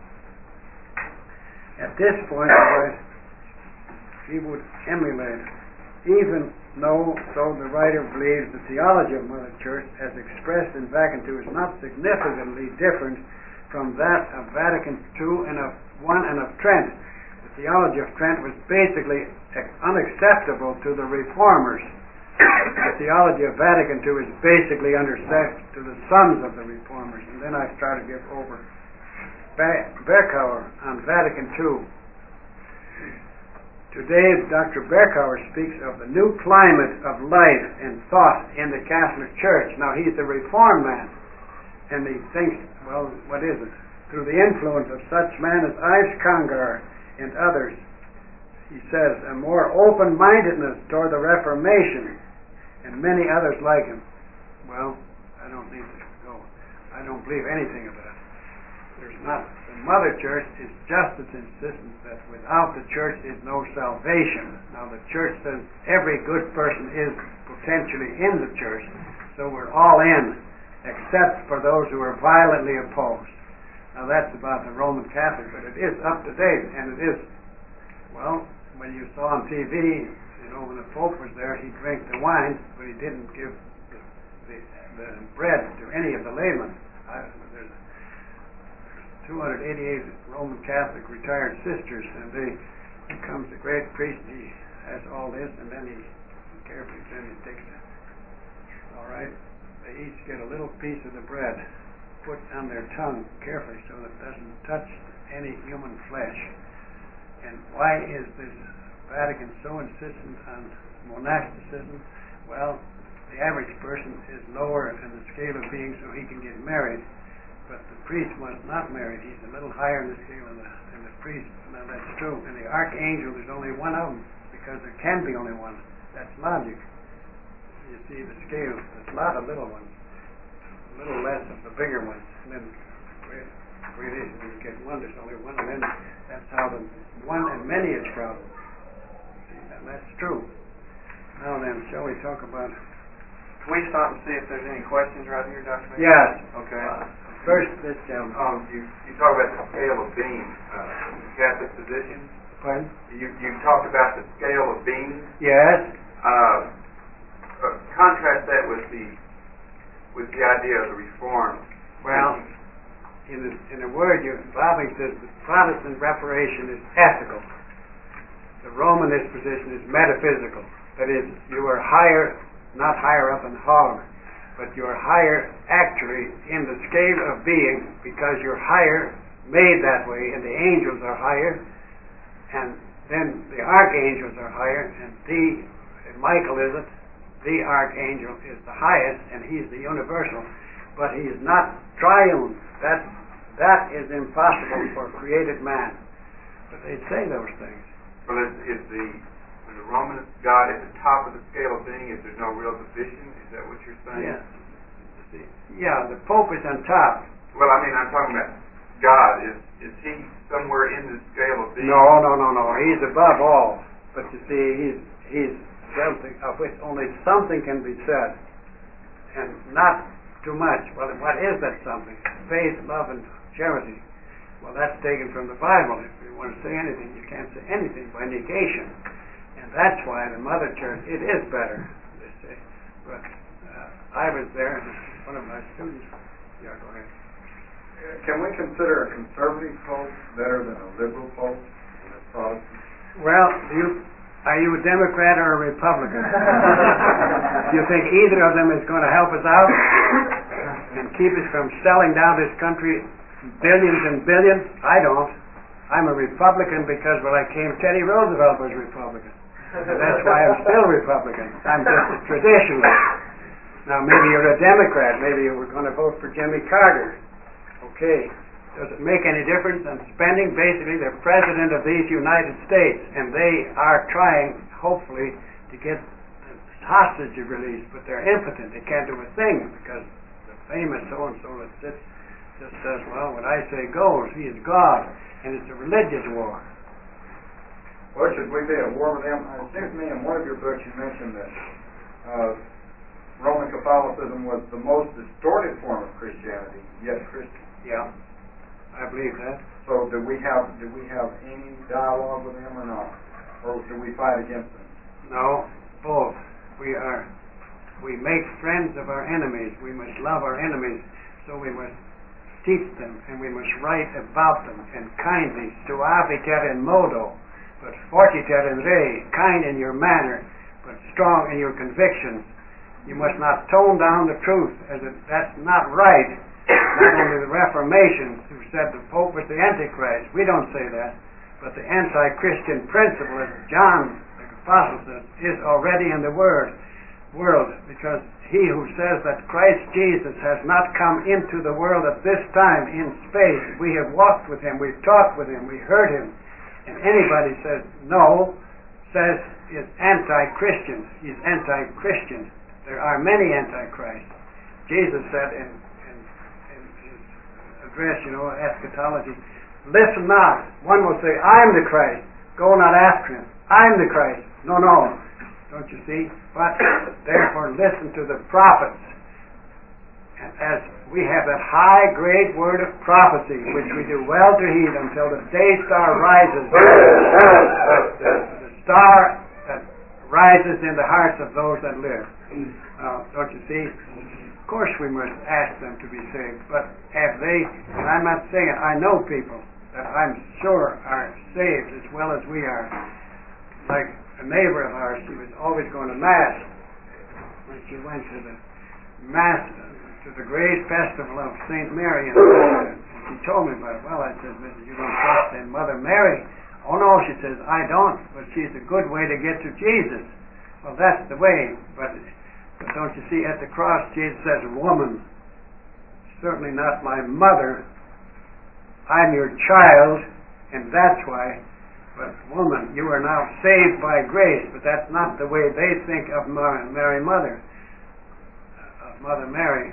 At this point, he would emulate, even though the writer believes the theology of Mother Church, as expressed in Vatican II, is not significantly different from that of Vatican II and of Trent. The theology of Trent was basically unacceptable to the reformers. The theology of Vatican II is basically unacceptable to the sons of the reformers. And then I start to give over Berkouwer on Vatican II. Today, Dr. Berkouwer speaks of the new climate of life and thought in the Catholic Church. Now, he's a reformed man, and he thinks, well, what is it? Through the influence of such men as Ives Congar and others, he says, a more open-mindedness toward the Reformation, and many others like him. Well, I don't need to go. I don't believe anything of that. There's not. The Mother Church is just as insistent that without the Church is no salvation. Now, the Church says every good person is potentially in the Church, so we're all in, except for those who are violently opposed. Now, that's about the Roman Catholic, but it is up to date, and it is, well, when you saw on TV, when the Pope was there, he drank the wine, but he didn't give the bread to any of the laymen. There's 288 Roman Catholic retired sisters, and he comes the great priest, he has all this, and then he carefully takes it. All right, they each get a little piece of the bread, put on their tongue carefully so that it doesn't touch any human flesh. And why is this Vatican so insistent on monasticism? Well, the average person is lower in the scale of being, so he can get married, but the priest must not marry. He's a little higher in the scale than the priest. Now, that's true. And the archangel, there's only one of them, because there can be only one. That's logic. You see the scale. There's a lot of little ones, a little less of the bigger ones. And then when you get one, there's only one, and then that's how the one and many is crowded. And that's true. Now then, shall we talk about... Can we stop and see if there's any questions right here, Dr. Mason? Yes. Okay. First, this gentleman. You talk about the scale of being, Catholic position. Pardon? You talked about the scale of being. Yes. Contrast that with the idea of the Reformed. Well, in a word, Bobbing says the Protestant Reformation is ethical. The Romanist position is metaphysical. That is, you are higher, not higher up in the hog, but you're higher actually in the scale of being because you're higher, made that way, and the angels are higher, and then the archangels are higher, and Michael is it, the archangel is the highest, and he's the universal, but he is not triune. That is impossible for created man. But they say those things. Well, is the Roman God at the top of the scale of being if there's no real division? Is that what you're saying? Yeah. Yeah, the Pope is on top. Well, I mean, I'm talking about God. Is he somewhere in the scale of being? No. He's above all. But you see, he's something of which only something can be said, and not too much. Well, what is that something? Faith, love, and charity. Well, that's taken from the Bible. If you want to say anything, you can't say anything by negation. And that's why the Mother Church, it is better, they say. But I was there, and one of my students... Yeah, go ahead. Can we consider a conservative pope better than a liberal pope in a Protestant? Well, are you a Democrat or a Republican? Do you think either of them is going to help us out and keep us from selling down this country billions and billions? I don't. I'm a Republican because when I came, Teddy Roosevelt was Republican. And that's why I'm still Republican. I'm just a traditionalist. Now, maybe you're a Democrat. Maybe you were going to vote for Jimmy Carter. Okay. Does it make any difference on spending? Basically, they're president of these United States, and they are trying, hopefully, to get the hostage released, but they're impotent. They can't do a thing because the famous so-and-so that sits just says, well, what I say goes. He is God, and it's a religious war. Well, should we be at war with them? It seems to me in one of your books you mentioned that Roman Catholicism was the most distorted form of Christianity, yet Christian. Yeah. I believe that. So do we have any dialogue with them or not? Or do we fight against them? No, both. We make friends of our enemies. We must love our enemies. So we must teach them and we must write about them and kindly, suaviter in modo, but fortiter in re, kind in your manner, but strong in your convictions. You must not tone down the truth that's not right. Not only the Reformation, who said the Pope was the Antichrist. We don't say that. But the anti-Christian principle, as John the Apostle says, is already in the world. Because he who says that Christ Jesus has not come into the world at this time in space, we have walked with him, we've talked with him, we heard him, And anybody says no, says is anti-Christian. He's anti-Christian. There are many antichrists. Jesus said in his address, eschatology, listen not. One will say, I'm the Christ. Go not after him. I'm the Christ. No. Don't you see? But therefore listen to the prophets. And as we have that high great word of prophecy, which we do well to heed until the day star rises. The star that rises in the hearts of those that live. Don't you see? Of course we must ask them to be saved, but have they, and I'm not saying it, I know people that I'm sure are saved as well as we are. Like a neighbor of ours, she was always going to Mass. When she went to the Mass, to the great festival of St. Mary, and she told me about it. Well, I said, you don't trust in Mother Mary? Oh no, she says, I don't, but she's a good way to get to Jesus. Well, that's the way, but don't you see, at the cross, Jesus says, woman, certainly not my mother, I'm your child, and that's why, but woman, you are now saved by grace, but that's not the way they think of Mary Mother, Mother Mary.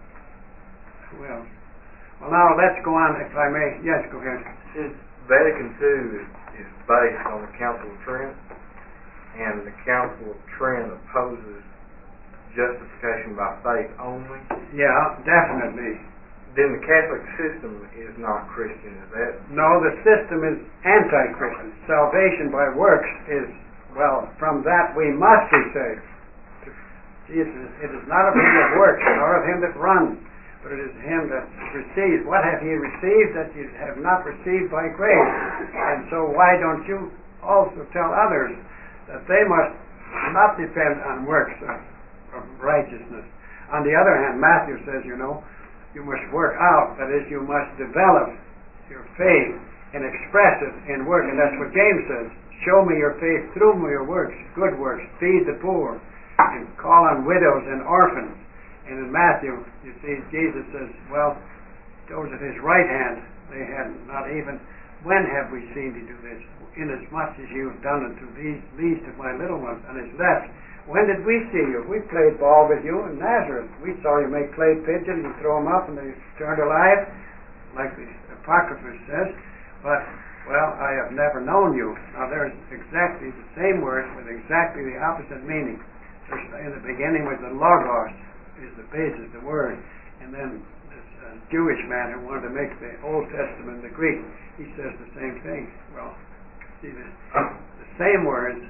Well, now let's go on, if I may. Yes, go ahead. Since Vatican II is based on the Council of Trent, and the Council of Trent opposes justification by faith only. Yeah, definitely. Then the Catholic system is not Christian, is that? No, the system is anti-Christian. Salvation by works is, well, from that we must be saved. Jesus, it is not of him that works, nor of him that runs, but it is him that receives. What have ye received that you have not received by grace? And so why don't you also tell others that they must not depend on works of righteousness? On the other hand, Matthew says, you must work out, that is, you must develop your faith and express it in work, and that's what James says. Show me your faith through your works, good works, feed the poor, and call on widows and orphans. And in Matthew, you see, Jesus says, well, those at his right hand, they had not even, when have we seen thee do this? Inasmuch as you've done it to these least of my little ones. On his left, when did we see you? We played ball with you in Nazareth. We saw you make clay pigeons and throw them up and they turned alive, like the Apocrypha says. But, well, I have never known you. Now there's exactly the same word with exactly the opposite meaning. In the beginning was the Logos, is the basis, the word. And then this Jewish man who wanted to make the Old Testament the Greek, he says the same thing. Well, see, the same words,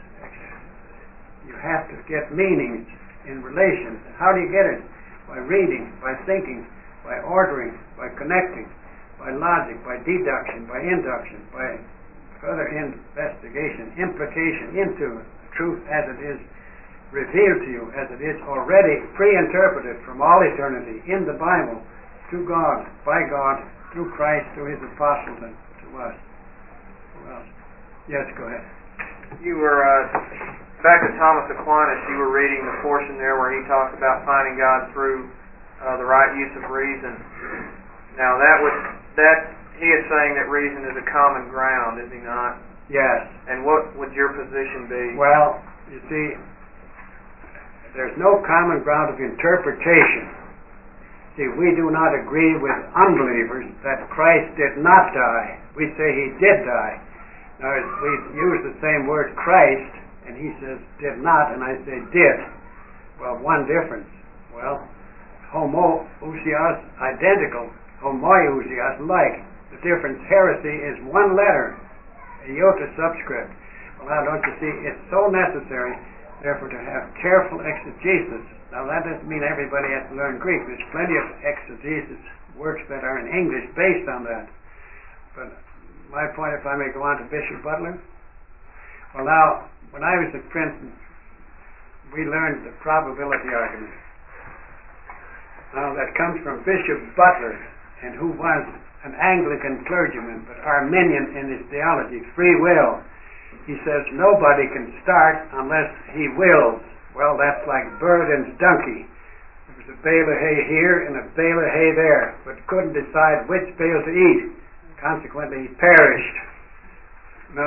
you have to get meanings in relation. How do you get it? By reading, by thinking, by ordering, by connecting, by logic, by deduction, by induction, by further investigation, implication into truth as it is revealed to you, as it is already pre-interpreted from all eternity in the Bible, to God, by God, through Christ, through his apostles, and to us. Who else? Yes, go ahead. You were back to Thomas Aquinas. You were reading the portion there where he talks about finding God through the right use of reason. Now that he is saying that reason is a common ground, is he not? Yes. And what would your position be? Well, you see, there's no common ground of interpretation. See, we do not agree with unbelievers that Christ did not die. We say he did die. Now, we use the same word Christ, and he says did not, and I say did. Well, one difference. Well, homoousios, identical. Homoousios, like. The difference, heresy, is one letter, a iota subscript. Well, now, don't you see, it's so necessary, therefore, to have careful exegesis. Now, that doesn't mean everybody has to learn Greek. There's plenty of exegesis works that are in English based on that. But my point, if I may go on to Bishop Butler. Well, now, when I was at Princeton, we learned the probability argument. Now, that comes from Bishop Butler, and who was an Anglican clergyman, but Arminian in his theology, free will. He says nobody can start unless he wills. Well, that's like bird and donkey. There was a bale of hay here and a bale of hay there, but couldn't decide which bale to eat. Consequently, he perished. No,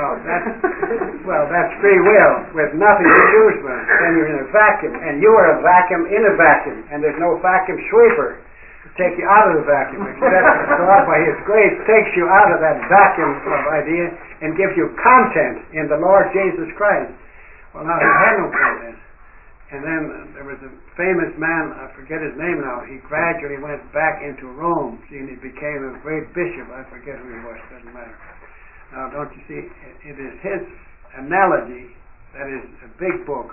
that's free will with nothing to choose from. Then you're in a vacuum, and you are a vacuum in a vacuum, and there's no vacuum sweeper to take you out of the vacuum. Except God, by His grace, takes you out of that vacuum of idea and gives you content in the Lord Jesus Christ. Well, now He had no content. And then there was a famous man, I forget his name now, he gradually went back into Rome, and he became a great bishop. I forget who he was, doesn't matter. Now, don't you see, it is his analogy that is a big book.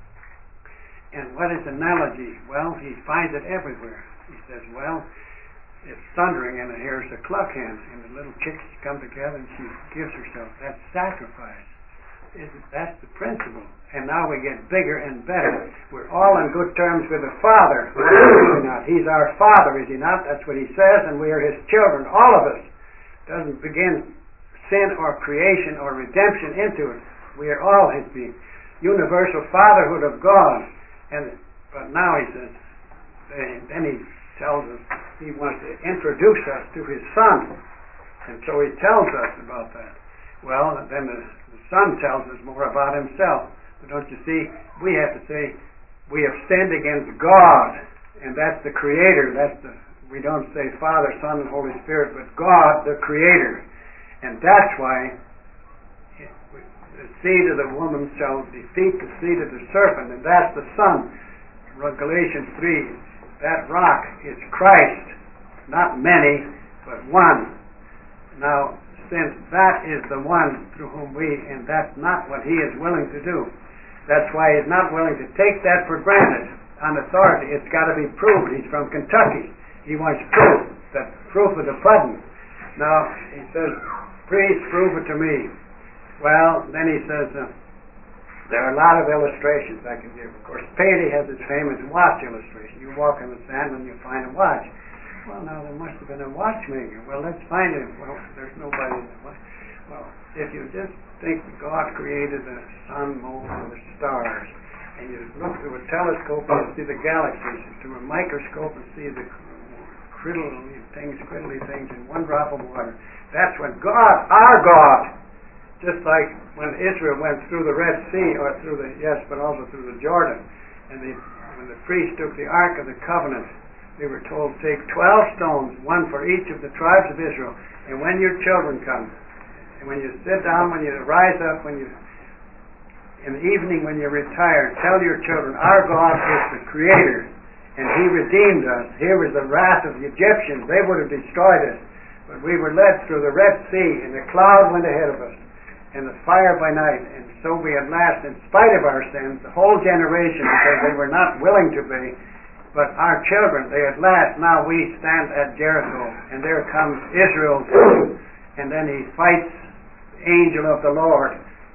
And what is analogy? Well, he finds it everywhere. He says, well, it's thundering, and here's a cluck hen, and the little chicks come together, and she gives herself. That's sacrifice. That's the principle. And now we get bigger and better. We're all on good terms with the Father. Is he not? He's our Father, is He not? That's what He says, and we are His children, all of us. Doesn't begin sin or creation or redemption into it. We are all His being. Universal fatherhood of God. But now He says, then He tells us He wants to introduce us to His Son. And so He tells us about that. Well, then the Son tells us more about Himself. But don't you see, we have to say, we have sinned against God, and that's the Creator. We don't say Father, Son, and Holy Spirit, but God, the Creator. And that's why the seed of the woman shall defeat the seed of the serpent, and that's the Son. Galatians 3, that rock is Christ, not many, but one. Now, since that is the one through whom and that's not what He is willing to do. That's why He's not willing to take that for granted on authority. It's got to be proved. He's from Kentucky. He wants proof, that proof of the pudding. Now, he says, priest, prove it to me. Well, then he says, there are a lot of illustrations I can give. Of course, Paley has his famous watch illustration. You walk in the sand and you find a watch. Well, now, there must have been a watchmaker. Well, let's find it. Well, there's nobody in the watch. Well, if you just think God created the sun, moon, and the stars, and you look through a telescope and see the galaxies, through a microscope and see the crittly things in one drop of water, that's when God, our God, just like when Israel went through the Red Sea, or but also through the Jordan, and when the priest took the Ark of the Covenant, they were told, take 12 stones, one for each of the tribes of Israel, and when your children come, and when you sit down, when you rise up, in the evening when you retire, tell your children, our God is the Creator, and He redeemed us. Here was the wrath of the Egyptians. They would have destroyed us. But we were led through the Red Sea, and the cloud went ahead of us, and the fire by night. And so we at last, in spite of our sins, the whole generation, because they were not willing to be, but our children, they at last, now we stand at Jericho, and there comes Israel too, and then he fights the angel of the Lord.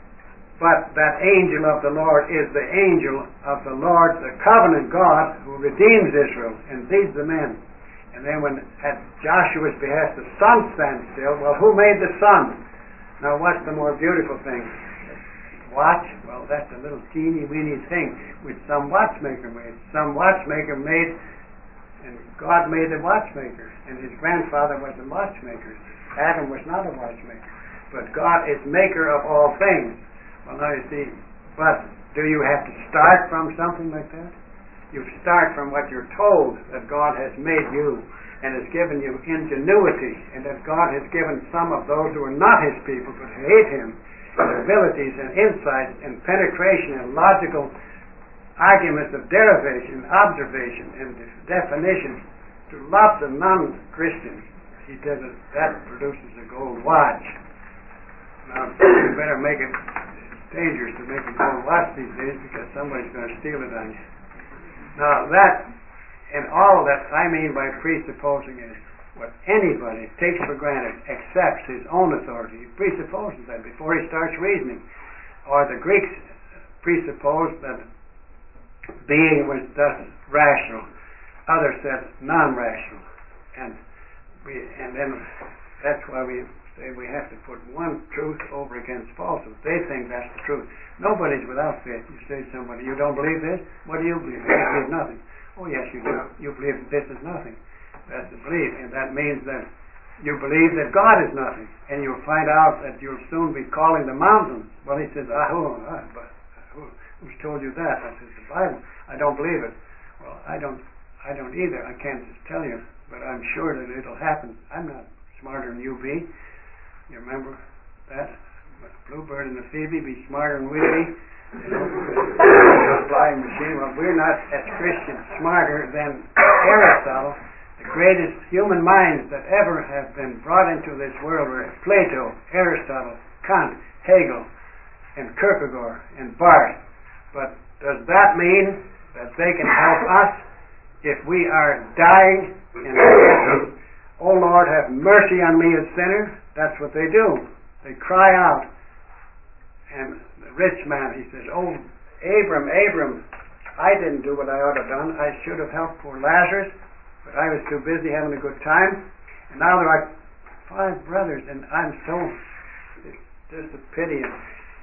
But that angel of the Lord is the angel of the Lord, the covenant God, who redeems Israel, and these the men. And then when at Joshua's behest the sun stands still, well, who made the sun? Now what's the more beautiful thing? Watch? Well, that's a little teeny-weeny thing which some watchmaker made. Some watchmaker made, and God made the watchmaker, and his grandfather was a watchmaker. Adam was not a watchmaker. But God is maker of all things. Well, now you see, but do you have to start from something like that? You start from what you're told, that God has made you and has given you ingenuity, and that God has given some of those who are not His people but hate Him, abilities and insights and penetration and logical arguments of derivation, observation, and definition to lots of non-Christians. He says that produces a gold watch. Now, you better make it dangerous to make a gold watch these days, because somebody's going to steal it on you. Now that, and all that I mean by presupposing is what anybody takes for granted accepts his own authority. He presupposes that before he starts reasoning. Or the Greeks presupposed that being was thus rational. Others said non-rational. And then that's why we say we have to put one truth over against falsehood. They think that's the truth. Nobody's without faith. You say to somebody, you don't believe this? What do you believe? You believe nothing. Oh yes, you do. You believe that this is nothing. That's the belief, and that means that you believe that God is nothing, and you'll find out that you'll soon be calling the mountains. Well, he says, but who's told you that? I said, the Bible. I don't believe it. Well, I don't either. I can't just tell you, but I'm sure that it'll happen. I'm not smarter than you be. You remember that? Bluebird and the Phoebe be smarter than we be. Flying machine. Well, we're not, as Christians, smarter than Aristotle. The greatest human minds that ever have been brought into this world were Plato, Aristotle, Kant, Hegel, and Kierkegaard, and Barth. But does that mean that they can help us if we are dying and saying, "Oh Lord, have mercy on me, a sinner"? That's what they do. They cry out. And the rich man, he says, "Oh, Abram, I didn't do what I ought to have done. I should have helped poor Lazarus, but I was too busy having a good time. And now there are 5 brothers, and I'm so, it's just a pity." And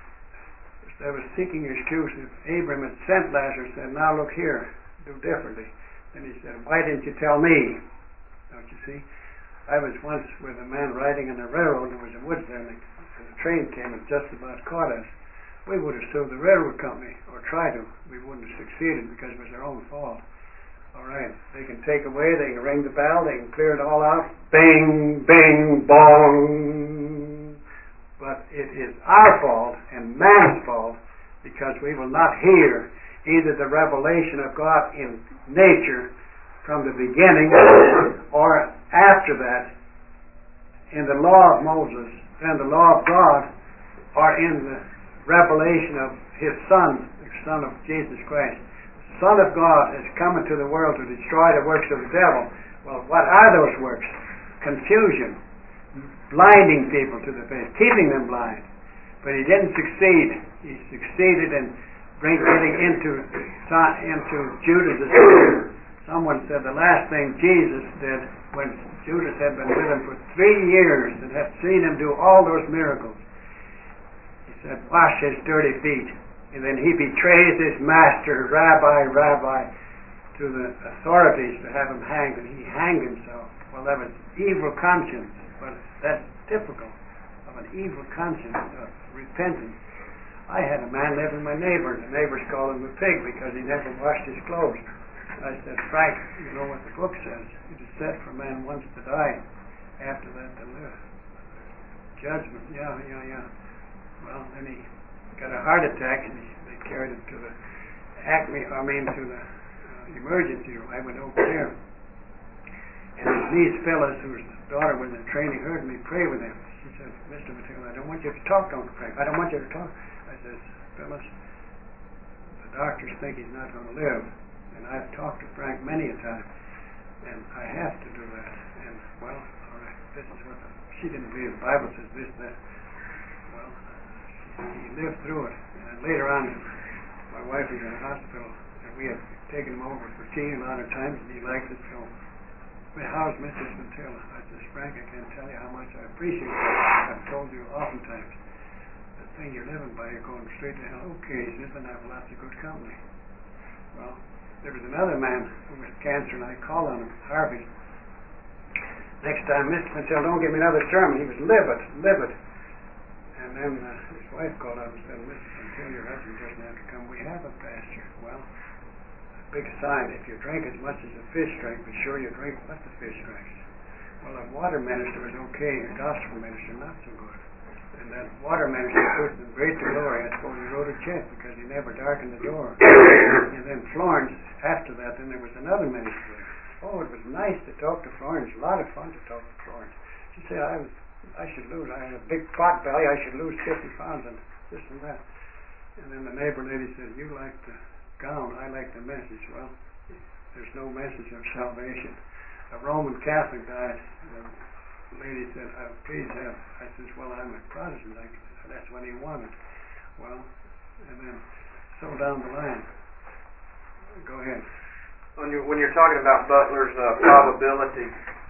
I was seeking excuse. If Abram had sent Lazarus, said, "Now look here, do differently." And he said, "Why didn't you tell me?" Don't you see? I was once with a man riding on the railroad. There was a woods there, and the train came and just about caught us. We would have sued the railroad company, or tried to. We wouldn't have succeeded because it was their own fault. All right, they can take away, they can ring the bell, they can clear it all out. Bing, bing, bong. But it is our fault and man's fault because we will not hear either the revelation of God in nature from the beginning or after that in the law of Moses and the law of God or in the revelation of His Son, the Son of Jesus Christ. The Son of God has come into the world to destroy the works of the devil. Well, what are those works? Confusion, blinding people to the faith, keeping them blind. But He didn't succeed. He succeeded in getting into Judas' spirit. Someone said the last thing Jesus did when Judas had been with Him for 3 years and had seen Him do all those miracles, He said, "Wash his dirty feet." And then He betrays His master, Rabbi, to the authorities to have Him hanged, and He hanged Himself. Well, that was evil conscience, but that's typical of an evil conscience of repentance. I had a man live with my neighbor, and the neighbors called him a pig because he never washed his clothes. I said, "Frank, you know what the book says. It is said for man once to die, after that to live." Judgment, yeah. Well, then he got a heart attack, and they carried him to the to the emergency room. I went over there, and his niece Phyllis, whose daughter was in training, heard me pray with him. She said, "Mr. Mateo, I don't want you to talk to Uncle Frank. I don't want you to talk." I said, "Phyllis, the doctors think he's not going to live. And I've talked to Frank many a time, and I have to do that." And, well, all right, this is what she didn't believe. The Bible says this, that. Well, he lived through it. And later on, my wife was in a hospital, and we had taken him over for tea a lot of times, and he liked it. So, "Well, how's Mrs. Matilla?" I said, "Frank, I can't tell you how much I appreciate it. I've told you oftentimes. The thing you're living by, you're going straight to hell." "Okay," he says, "and I have lots of good company." Well, there was another man who had cancer, and I called on him, Harvey. Next time, "Mr. Mattel, don't give me another sermon." He was livid. And then his wife called up and said, "Mr. Mattel, your husband doesn't have to come. We have a pastor." Well, a big sign, if you drink as much as a fish drinks, be sure you drink what the fish drinks. Well, a water minister was okay, a gospel minister not so good. And that water minister put him great to glory. I suppose he wrote a check because he never darkened the door. And then Florence, after that, then there was another minister there. Oh, it was nice to talk to Florence. A lot of fun to talk to Florence. She said, I should lose. I had a big pot belly. I should lose 50 pounds and this and that. And then the neighbor lady said, "You like the gown. I like the message." Well, there's no message of salvation. A Roman Catholic died. The lady said, "Please have." I says, "Well, I'm a Protestant." That's what he wanted. Well, and then so down the line. Go ahead. When you're talking about Butler's probability,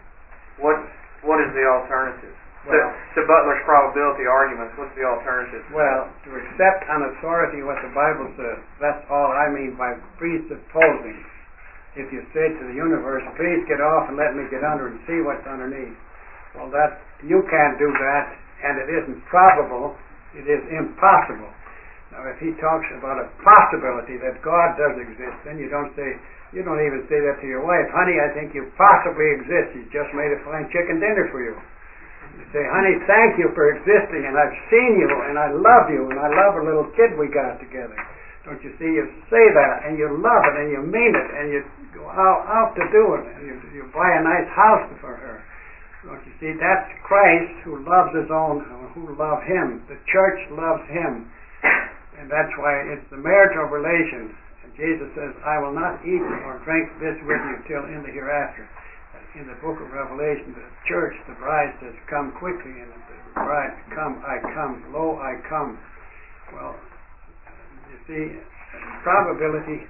what is the alternative? Well, to Butler's probability arguments, what's the alternative? Well, to accept on authority what the Bible says, that's all I mean by presupposing. If you say to the universe, "Please get off and let me get under and see what's underneath," Well, that you can't do that, and it isn't probable, it is impossible. Now, if he talks about a possibility that God does exist, then you don't even say that to your wife. Honey, I think you possibly exist. He's just made a fine chicken dinner for you. You say, honey, thank you for existing, and I've seen you, and I love you, and I love a little kid we got together. Don't you see? You say that, and you love it, and you mean it, and you go out to do it, and you buy a nice house for her. Don't you see? That's Christ who loves his own, who love him. The church loves him. And that's why it's the marital relation. And Jesus says, I will not eat or drink this with you till in the hereafter. In the book of Revelation, the church, the bride says, come quickly. And the bride, come, I come. Lo, I come. Well, you see, probability,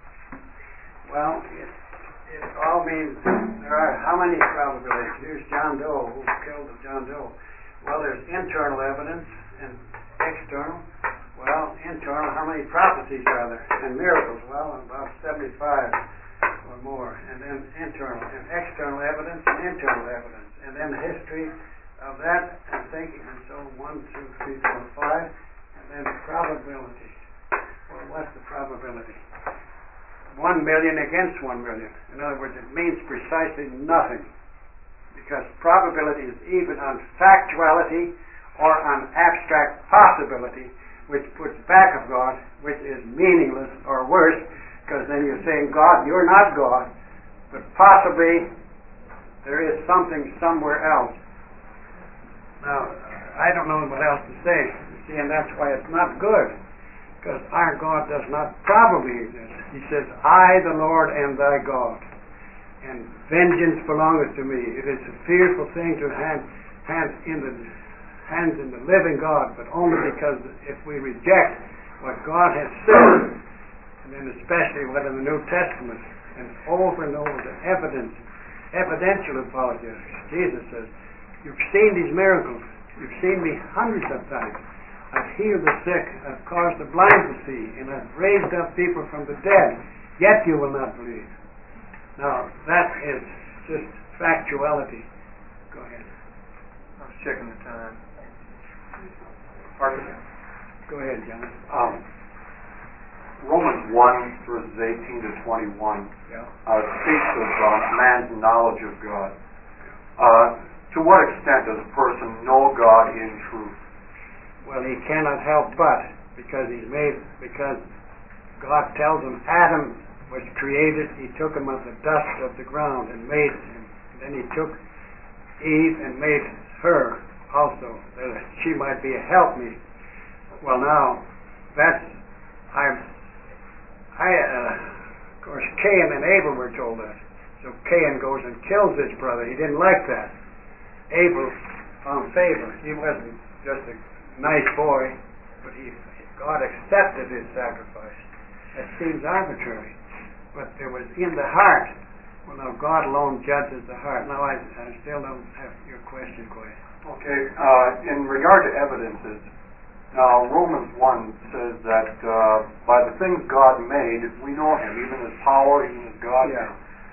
well, it all means there are how many probabilities? Here's John Doe, who killed John Doe. Well, there's internal evidence and external. Well, internal, how many prophecies are there? And miracles, well, about 75 or more. And then internal and external evidence and internal evidence. And then the history of that and thinking, and so 1, 2, 3, 4, 5. And then probability. Well, what's the probability? 1 million against 1 million. In other words, it means precisely nothing. Because probability is even on factuality or on abstract possibility, which puts back of God, which is meaningless or worse, because then you're saying, God, you're not God, but possibly there is something somewhere else. Now, I don't know what else to say, you see, and that's why it's not good. Because our God does not probably exist. He says, I, the Lord, am thy God, and vengeance belongeth to me. It is a fearful thing to have hands in the living God, but only because if we reject what God has said, and then especially what in the New Testament, and over the evidential apologetics, Jesus says, you've seen these miracles, you've seen me hundreds of times. I've healed the sick, I've caused the blind to see, and I've raised up people from the dead, yet you will not believe. Now, that is just factuality. Go ahead. I was checking the time. Pardon? Go ahead, John. Romans 1, verses 18 to 21 speaks of man's knowledge of God. To what extent does a person know God in truth? Well, he cannot help but, because God tells him Adam was created, he took him of the dust of the ground and made him. And then he took Eve and made her also, that she might be a helpmeet. Well, now, that's, of course, Cain and Abel were told that. So Cain goes and kills his brother. He didn't like that. Abel found favor. He wasn't just a nice boy, but God accepted his sacrifice. That seems arbitrary, but there was in the heart. Well, now God alone judges the heart. Now I still don't have your question quite. Okay, in regard to evidences, now Romans 1 says that by the things God made, we know Him, even His power, even His God. Yeah.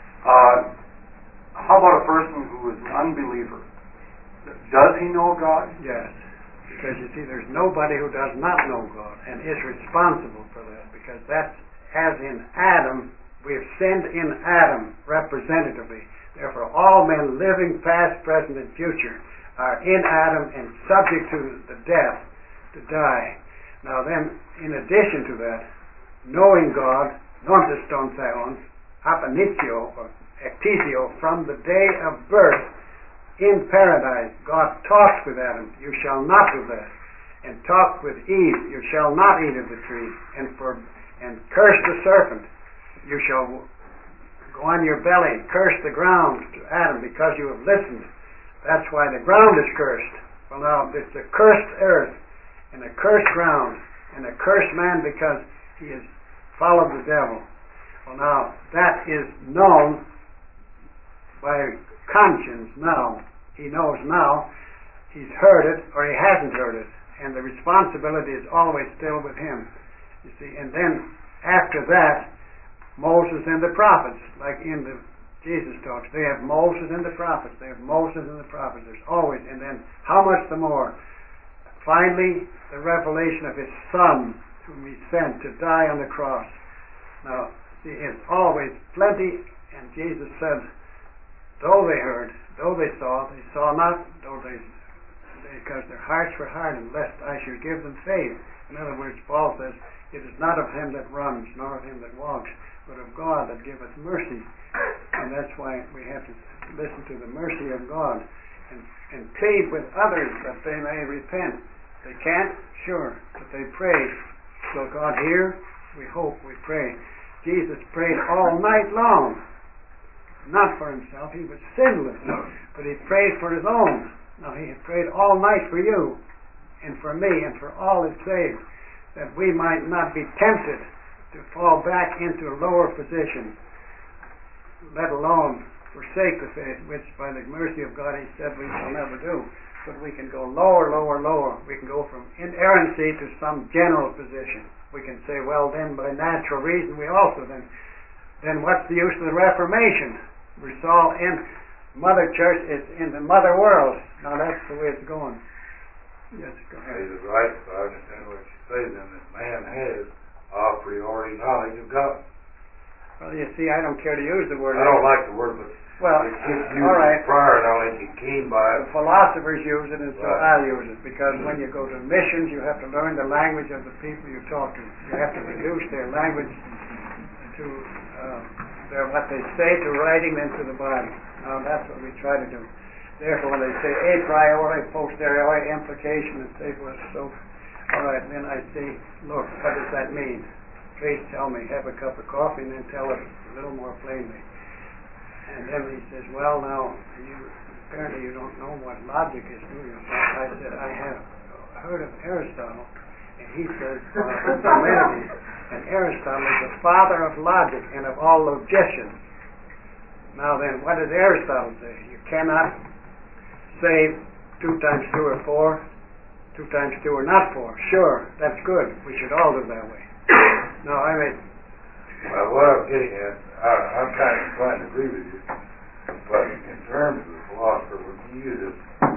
How about a person who is an unbeliever? Does he know God? Yes. Because you see, there's nobody who does not know God and is responsible for that. Because that's, as in Adam, we have sinned in Adam representatively. Therefore, all men living past, present, and future are in Adam and subject to the death, to die. Now then, in addition to that, knowing God, nontes ton theon, ab initio, or ectitio, from the day of birth, in paradise, God talks with Adam, you shall not do that. And talked with Eve, you shall not eat of the tree. And curse the serpent, you shall go on your belly, curse the ground to Adam because you have listened. That's why the ground is cursed. Well, now, it's a cursed earth, and a cursed ground, and a cursed man because he has followed the devil. Well, now, that is known by conscience now. He knows now. He's heard it or he hasn't heard it, and the responsibility is always still with him. You see, and then after that, Moses and the prophets, like in the Jesus talks. They have Moses and the prophets. They have Moses and the prophets. There's always, and then how much the more? Finally, the revelation of His Son, whom He sent to die on the cross. Now, see, it's always plenty, and Jesus said, though they heard, though they saw not, though because their hearts were hardened, lest I should give them faith. In other words, Paul says, it is not of him that runs, nor of him that walks, but of God that giveth mercy. And that's why we have to listen to the mercy of God and plead with others that they may repent. They can't, sure, but they pray. Will God hear? We hope, we pray. Jesus prayed all night long, not for Himself. He was sinless, but He prayed for His own. Now, He prayed all night for you and for me and for all that saved, that we might not be tempted to fall back into a lower position, let alone forsake the faith, which by the mercy of God He said we shall never do. But we can go lower. We can go from inerrancy to some general position. We can say, well, then by natural reason we also then what's the use of the Reformation? We're all in Mother Church, is in the mother world. Now that's the way it's going. Yes, go ahead. He's right, so I understand what you say then, that man has a priori knowledge of God. Well, you see, I don't care to use the word. I don't like the word, but well, it gives you all right. prior knowledge. You came by The philosophers use it, and so Right. I'll use it, because when you go to missions, you have to learn the language of the people you talk to. You have to reduce their language to what they say to writing and to the body. Now, that's what we try to do. Therefore, when they say a priori, posteriori, implication, and so forth, so, all right, then I say, look, what does that mean? Please tell me. Have a cup of coffee, and then tell it a little more plainly. And then he says, well, now, apparently you don't know what logic is, do you? I said, I have heard of Aristotle, and he says, Parmenides, and Aristotle is the father of logic and of all logicians. Now then, what does Aristotle say? You cannot say 2 times 2 are 4, 2 times 2 are not 4. Sure, that's good. We should all do that way. No, I mean... Well, what I'm getting at, I'm kind of inclined to agree with you, but in terms of the philosopher, when he uses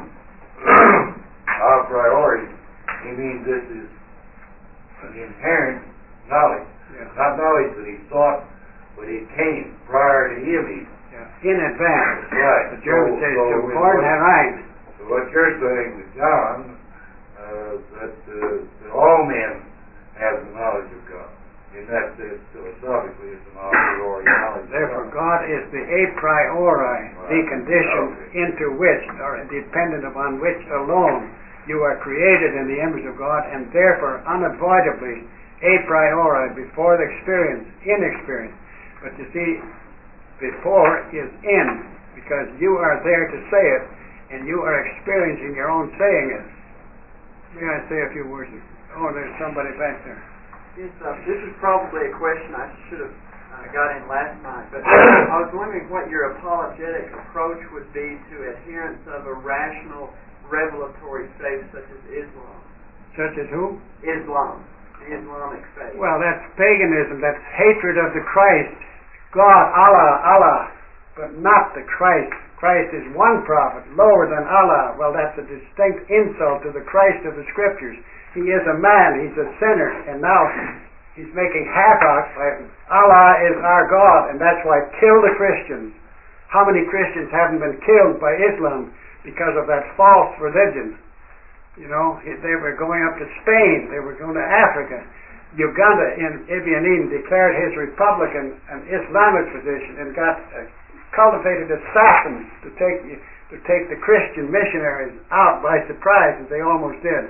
a priori, he means this is an inherent knowledge. Yeah. Not knowledge that he thought, but it came prior to him even. Yeah. In advance. Right. The German says, So to vornherein. So what you're saying to John, that all men have the knowledge of God. In that sense, philosophically, it's an a priori knowledge. Therefore, God is the a priori, the condition into which, or dependent upon which alone, you are created in the image of God, and therefore, unavoidably, a priori, before the experience, inexperience. But you see, before is in, because you are there to say it, and you are experiencing your own saying it. May I say a few words? Oh, there's somebody back there. Yes, this is probably a question I should have got in last night, but I was wondering what your apologetic approach would be to adherents of a rational revelatory faith such as Islam. Such as who? Islam, the Islamic faith. Well, that's paganism. That's hatred of the Christ. God, Allah, but not the Christ. Christ is one prophet, lower than Allah. Well, that's a distinct insult to the Christ of the Scriptures. He is a man, he's a sinner, and now he's making havoc. Allah is our God, and that's why kill the Christians. How many Christians haven't been killed by Islam because of that false religion? You know, they were going up to Spain, they were going to Africa. Uganda in Idi Amin declared his Republican and Islamic position and got cultivated assassins to take the Christian missionaries out by surprise, as they almost did.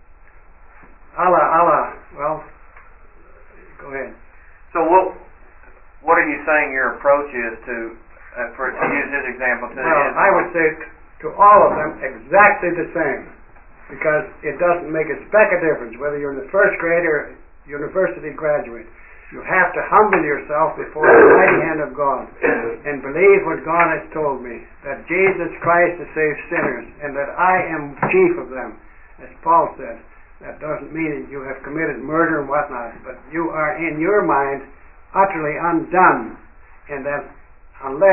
Allah. Well, go ahead. So what are you saying your approach is to use his example to? Well, I would say to all of them exactly the same, because it doesn't make a speck of difference whether you're in the first grade or university graduate. You have to humble yourself before the mighty hand of God and believe what God has told me, that Jesus Christ has saved sinners and that I am chief of them, as Paul said. That doesn't mean that you have committed murder and whatnot, but you are in your mind utterly undone, and that unless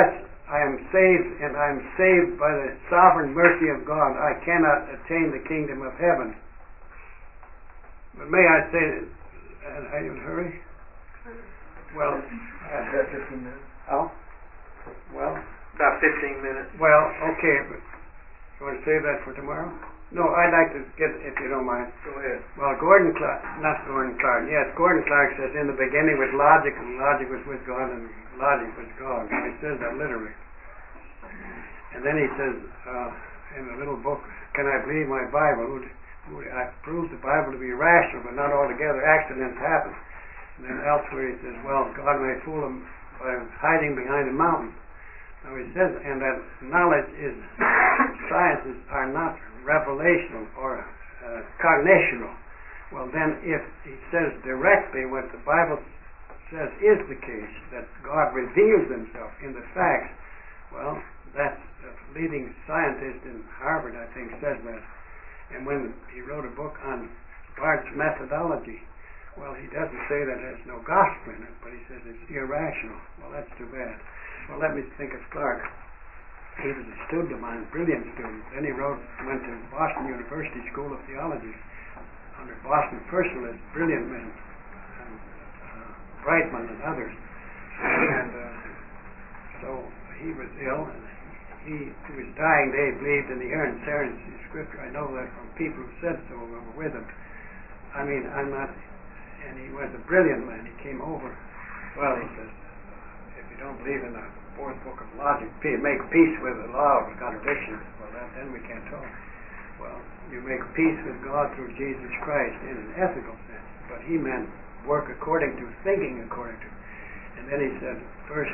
I am saved, and I am saved by the sovereign mercy of God. I cannot attain the kingdom of heaven. But may I say, are you in a hurry? Well, 15 minutes. oh, well, About 15 minutes. well, okay, but you want to save that for tomorrow? No, I'd like to get, if you don't mind. Go ahead. Well, Gordon Clark says, in the beginning was logic, and logic was with God, and logic was God. And he says that literally. And then he says, in a little book, Can I Believe My Bible? I proved the Bible to be rational, but not altogether. Accidents happen. And then elsewhere he says, well, God may fool him by hiding behind a mountain. Now he says, and that knowledge is, sciences are not revelational or cognitional. Well, then if he says directly what the Bible says is the case, that God reveals himself in the facts, well, that's a leading scientist in Harvard, I think, says that. And when he wrote a book on Barth's methodology, well, he doesn't say that there's no gospel in it, but he says it's irrational. Well, that's too bad. Well, let me think of Clark. He was a student of mine, brilliant student. Then he went to Boston University School of Theology under Boston Personalists, brilliant men, and Brightman and others. And so he was ill, and he, to his dying day, believed in the inerrancy of Scripture. I know that from people who said so who were with him. I mean, I'm not, and he was a brilliant man. He came over. Well, he says, if you don't believe in the fourth book of logic, make peace with the law of contradiction, well, then we can't talk. Well, you make peace with God through Jesus Christ in an ethical sense, but he meant work according to, thinking according to. And then he said, first,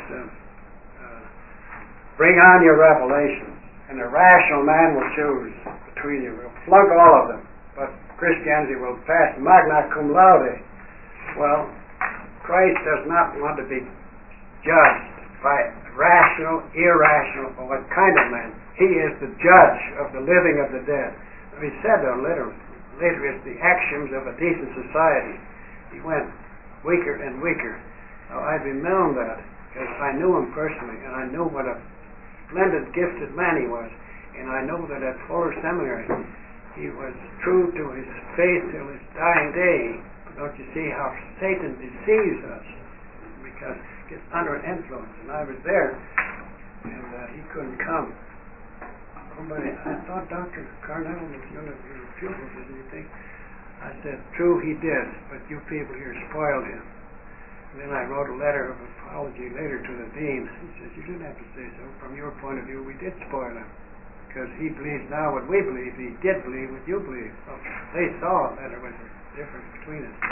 bring on your revelations, and a rational man will choose between you. We'll flunk all of them, but Christianity will pass magna cum laude. Well, Christ does not want to be judged by rational, irrational, or what kind of man. He is the judge of the living of the dead. He said that literally. Later, it's the axioms of a decent society. He went weaker and weaker. Now, I've been known that because I knew him personally, and I knew what a splendid, gifted man he was. And I know that at Fuller Seminary, he was true to his faith till his dying day. But don't you see how Satan deceives us? Because he gets under an influence. And I was there, and he couldn't come. Somebody, I thought Dr. Carnell was one of your pupils, didn't you think? I said, true, he did, but you people here spoiled him. And then I wrote a letter of apology later to the dean. He says, you didn't have to say so. From your point of view, we did spoil him. Because he believes now what we believe. He did believe what you believe. Well, they saw that there was a difference between us.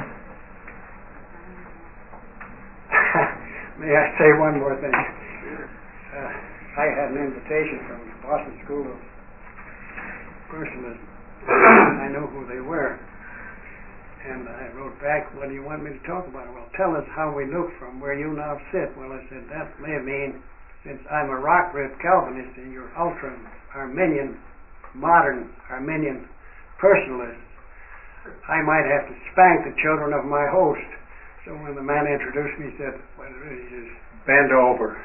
May I say one more thing? I had an invitation from the Boston School of Personalism. I know who they were. And I wrote back, what do you want me to talk about? Well, tell us how we look from where you now sit. Well, I said, that may mean, since I'm a rock-ribbed Calvinist and you're ultra-Arminian, modern Arminian personalists, I might have to spank the children of my host. So when the man introduced me, he said, well, he says, bend over.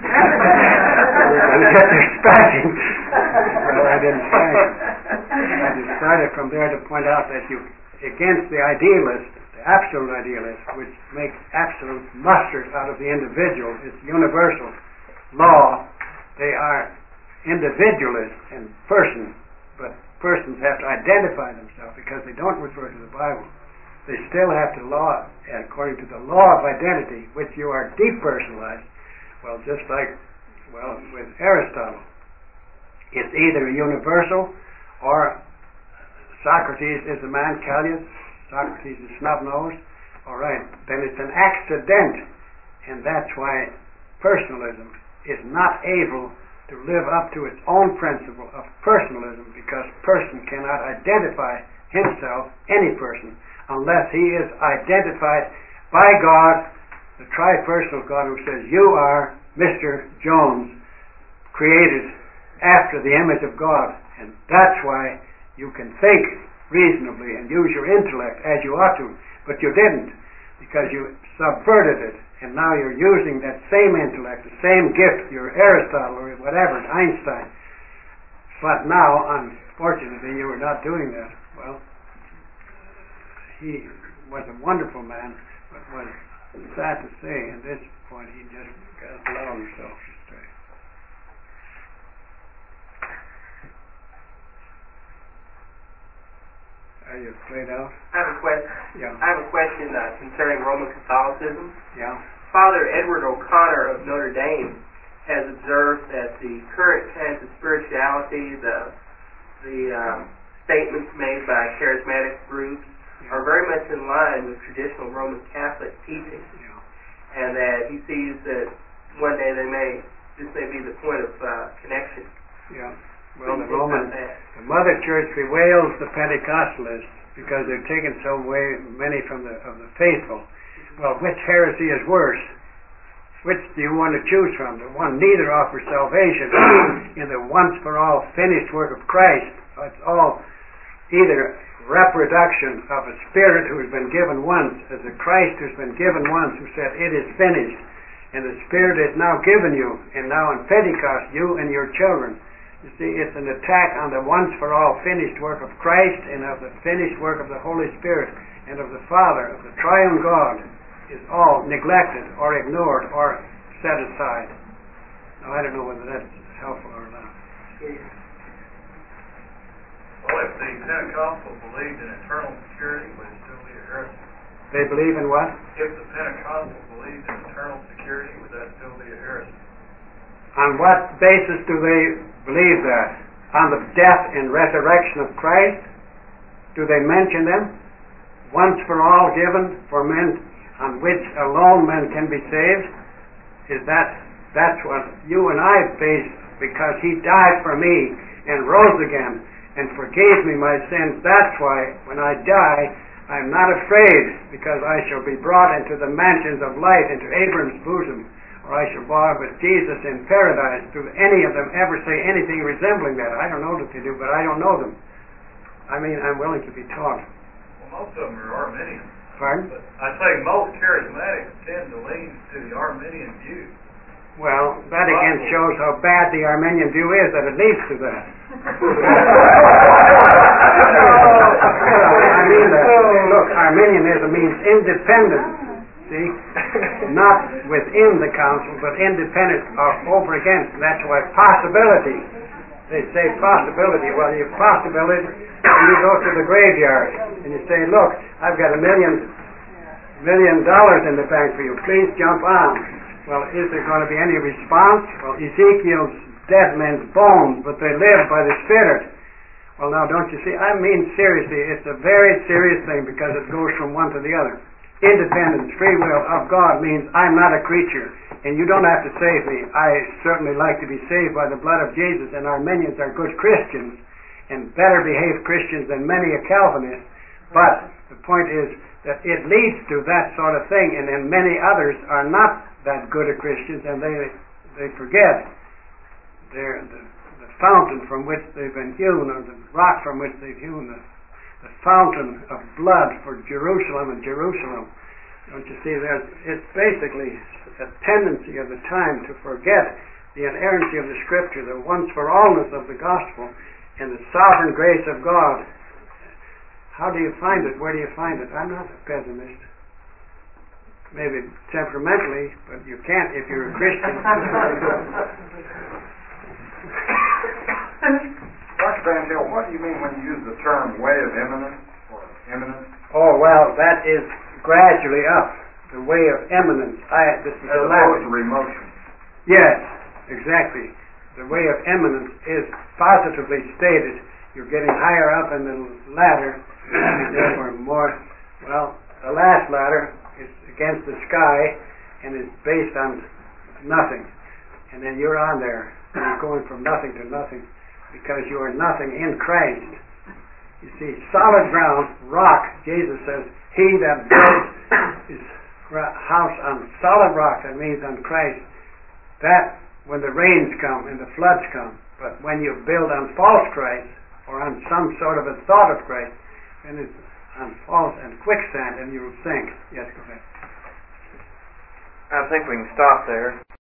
And get their spanking. Well, I didn't spank him. I decided from there to point out that you, against the idealist, the absolute idealist, which makes absolute mustard out of the individual, it's universal law. They are individualists and persons, but persons have to identify themselves because they don't refer to the Bible. They still have to law, according to the law of identity, which you are depersonalized. Well, just like, well, with Aristotle, it's either universal or Socrates is a man, Callias, Socrates is snub-nosed. All right, then it's an accident, and that's why personalism is not able to live up to its own principle of personalism, because person cannot identify himself, any person, unless he is identified by God, the tri-personal God who says, you are Mr. Jones, created after the image of God, and that's why you can think reasonably and use your intellect as you ought to, but you didn't, because you subverted it And now you're using that same intellect, the same gift, your Aristotle or whatever, Einstein. But now, unfortunately, you were not doing that. Well, he was a wonderful man, but was sad to say, at this point, he just got allowed himself to stay. Are you played out? I have a question. Yeah. I have a question concerning Roman Catholicism. Yeah. Father Edward O'Connor of Notre Dame has observed that the current tenets of spirituality, the statements made by charismatic groups, are very much in line with traditional Roman Catholic teaching, and that he sees that one day this may be the point of connection. Yeah. Well, the Mother Church bewails the Pentecostalists because they're taking so many from of the faithful. Well, which heresy is worse? Which do you want to choose from? The one neither offers salvation in the once-for-all finished work of Christ. It's all either reproduction of a Spirit who has been given once, as a Christ who's been given once, who said, "It is finished," and the Spirit is now given you, and now on Pentecost, you and your children. You see, it's an attack on the once-for-all finished work of Christ and of the finished work of the Holy Spirit and of the Father, of the triune God, is all neglected or ignored or set aside. Now, I don't know whether that's helpful or not. Well, if the Pentecostal believed in eternal security, would it still be a heresy? They believe in what? If the Pentecostal believed in eternal security, would that still be a heresy? On what basis do they believe that? On the death and resurrection of Christ? Do they mention them? Once for all given for men, on which alone men can be saved? That's what you and I face, because He died for me and rose again and forgave me my sins. That's why when I die, I'm not afraid, because I shall be brought into the mansions of light, into Abraham's bosom, or I shall abide with Jesus in paradise. Do any of them ever say anything resembling that? I don't know that they do, but I don't know them. I mean, I'm willing to be taught. Well, most of them are Arminian. Pardon? But I say most charismatics tend to lean to the Arminian view. Well, that again shows how bad the Arminian view is, that it leads to that. I mean, look, Arminianism means independence, see? Not within the council, but independent or over against. That's why possibility. They say possibility. Well, you have possibility, and you go to the graveyard, and you say, look, I've got $1 million in the bank for you. Please jump on. Well, is there going to be any response? Well, Ezekiel's dead men's bones, but they live by the Spirit. Well, now, don't you see? I mean, seriously, it's a very serious thing, because it goes from one to the other. Independence, free will of God means I'm not a creature, and you don't have to save me. I certainly like to be saved by the blood of Jesus, and Arminians are good Christians, and better behaved Christians than many a Calvinist. But the point is that it leads to that sort of thing, and then many others are not that good a Christians, and they forget the fountain from which they've been hewn, or the rock from which they've hewn, the fountain of blood for Jerusalem and Jerusalem. Don't you see? It's basically a tendency of the time to forget the inerrancy of the Scripture, the once-for-allness of the gospel, and the sovereign grace of God. How do you find it? Where do you find it? I'm not a pessimist. Maybe temperamentally, but you can't if you're a Christian. Dr. Van Til, what do you mean when you use the term way of eminence or eminence? Oh, well, that is gradually up. The way of eminence. This is as opposed to remotion. Yes, exactly. The way of eminence is positively stated. You're getting higher up in the ladder, and therefore more. Well, the last ladder is against the sky and is based on nothing. And then you're on there, and you're going from nothing to nothing, because you are nothing in Christ. You see, solid ground, rock, Jesus says, he that builds his house on solid rock, that means on Christ, that when the rains come and the floods come. But when you build on false Christ, or on some sort of a thought of Christ, then it's on false and quicksand, and you will sink. Yes, go ahead. I think we can stop there.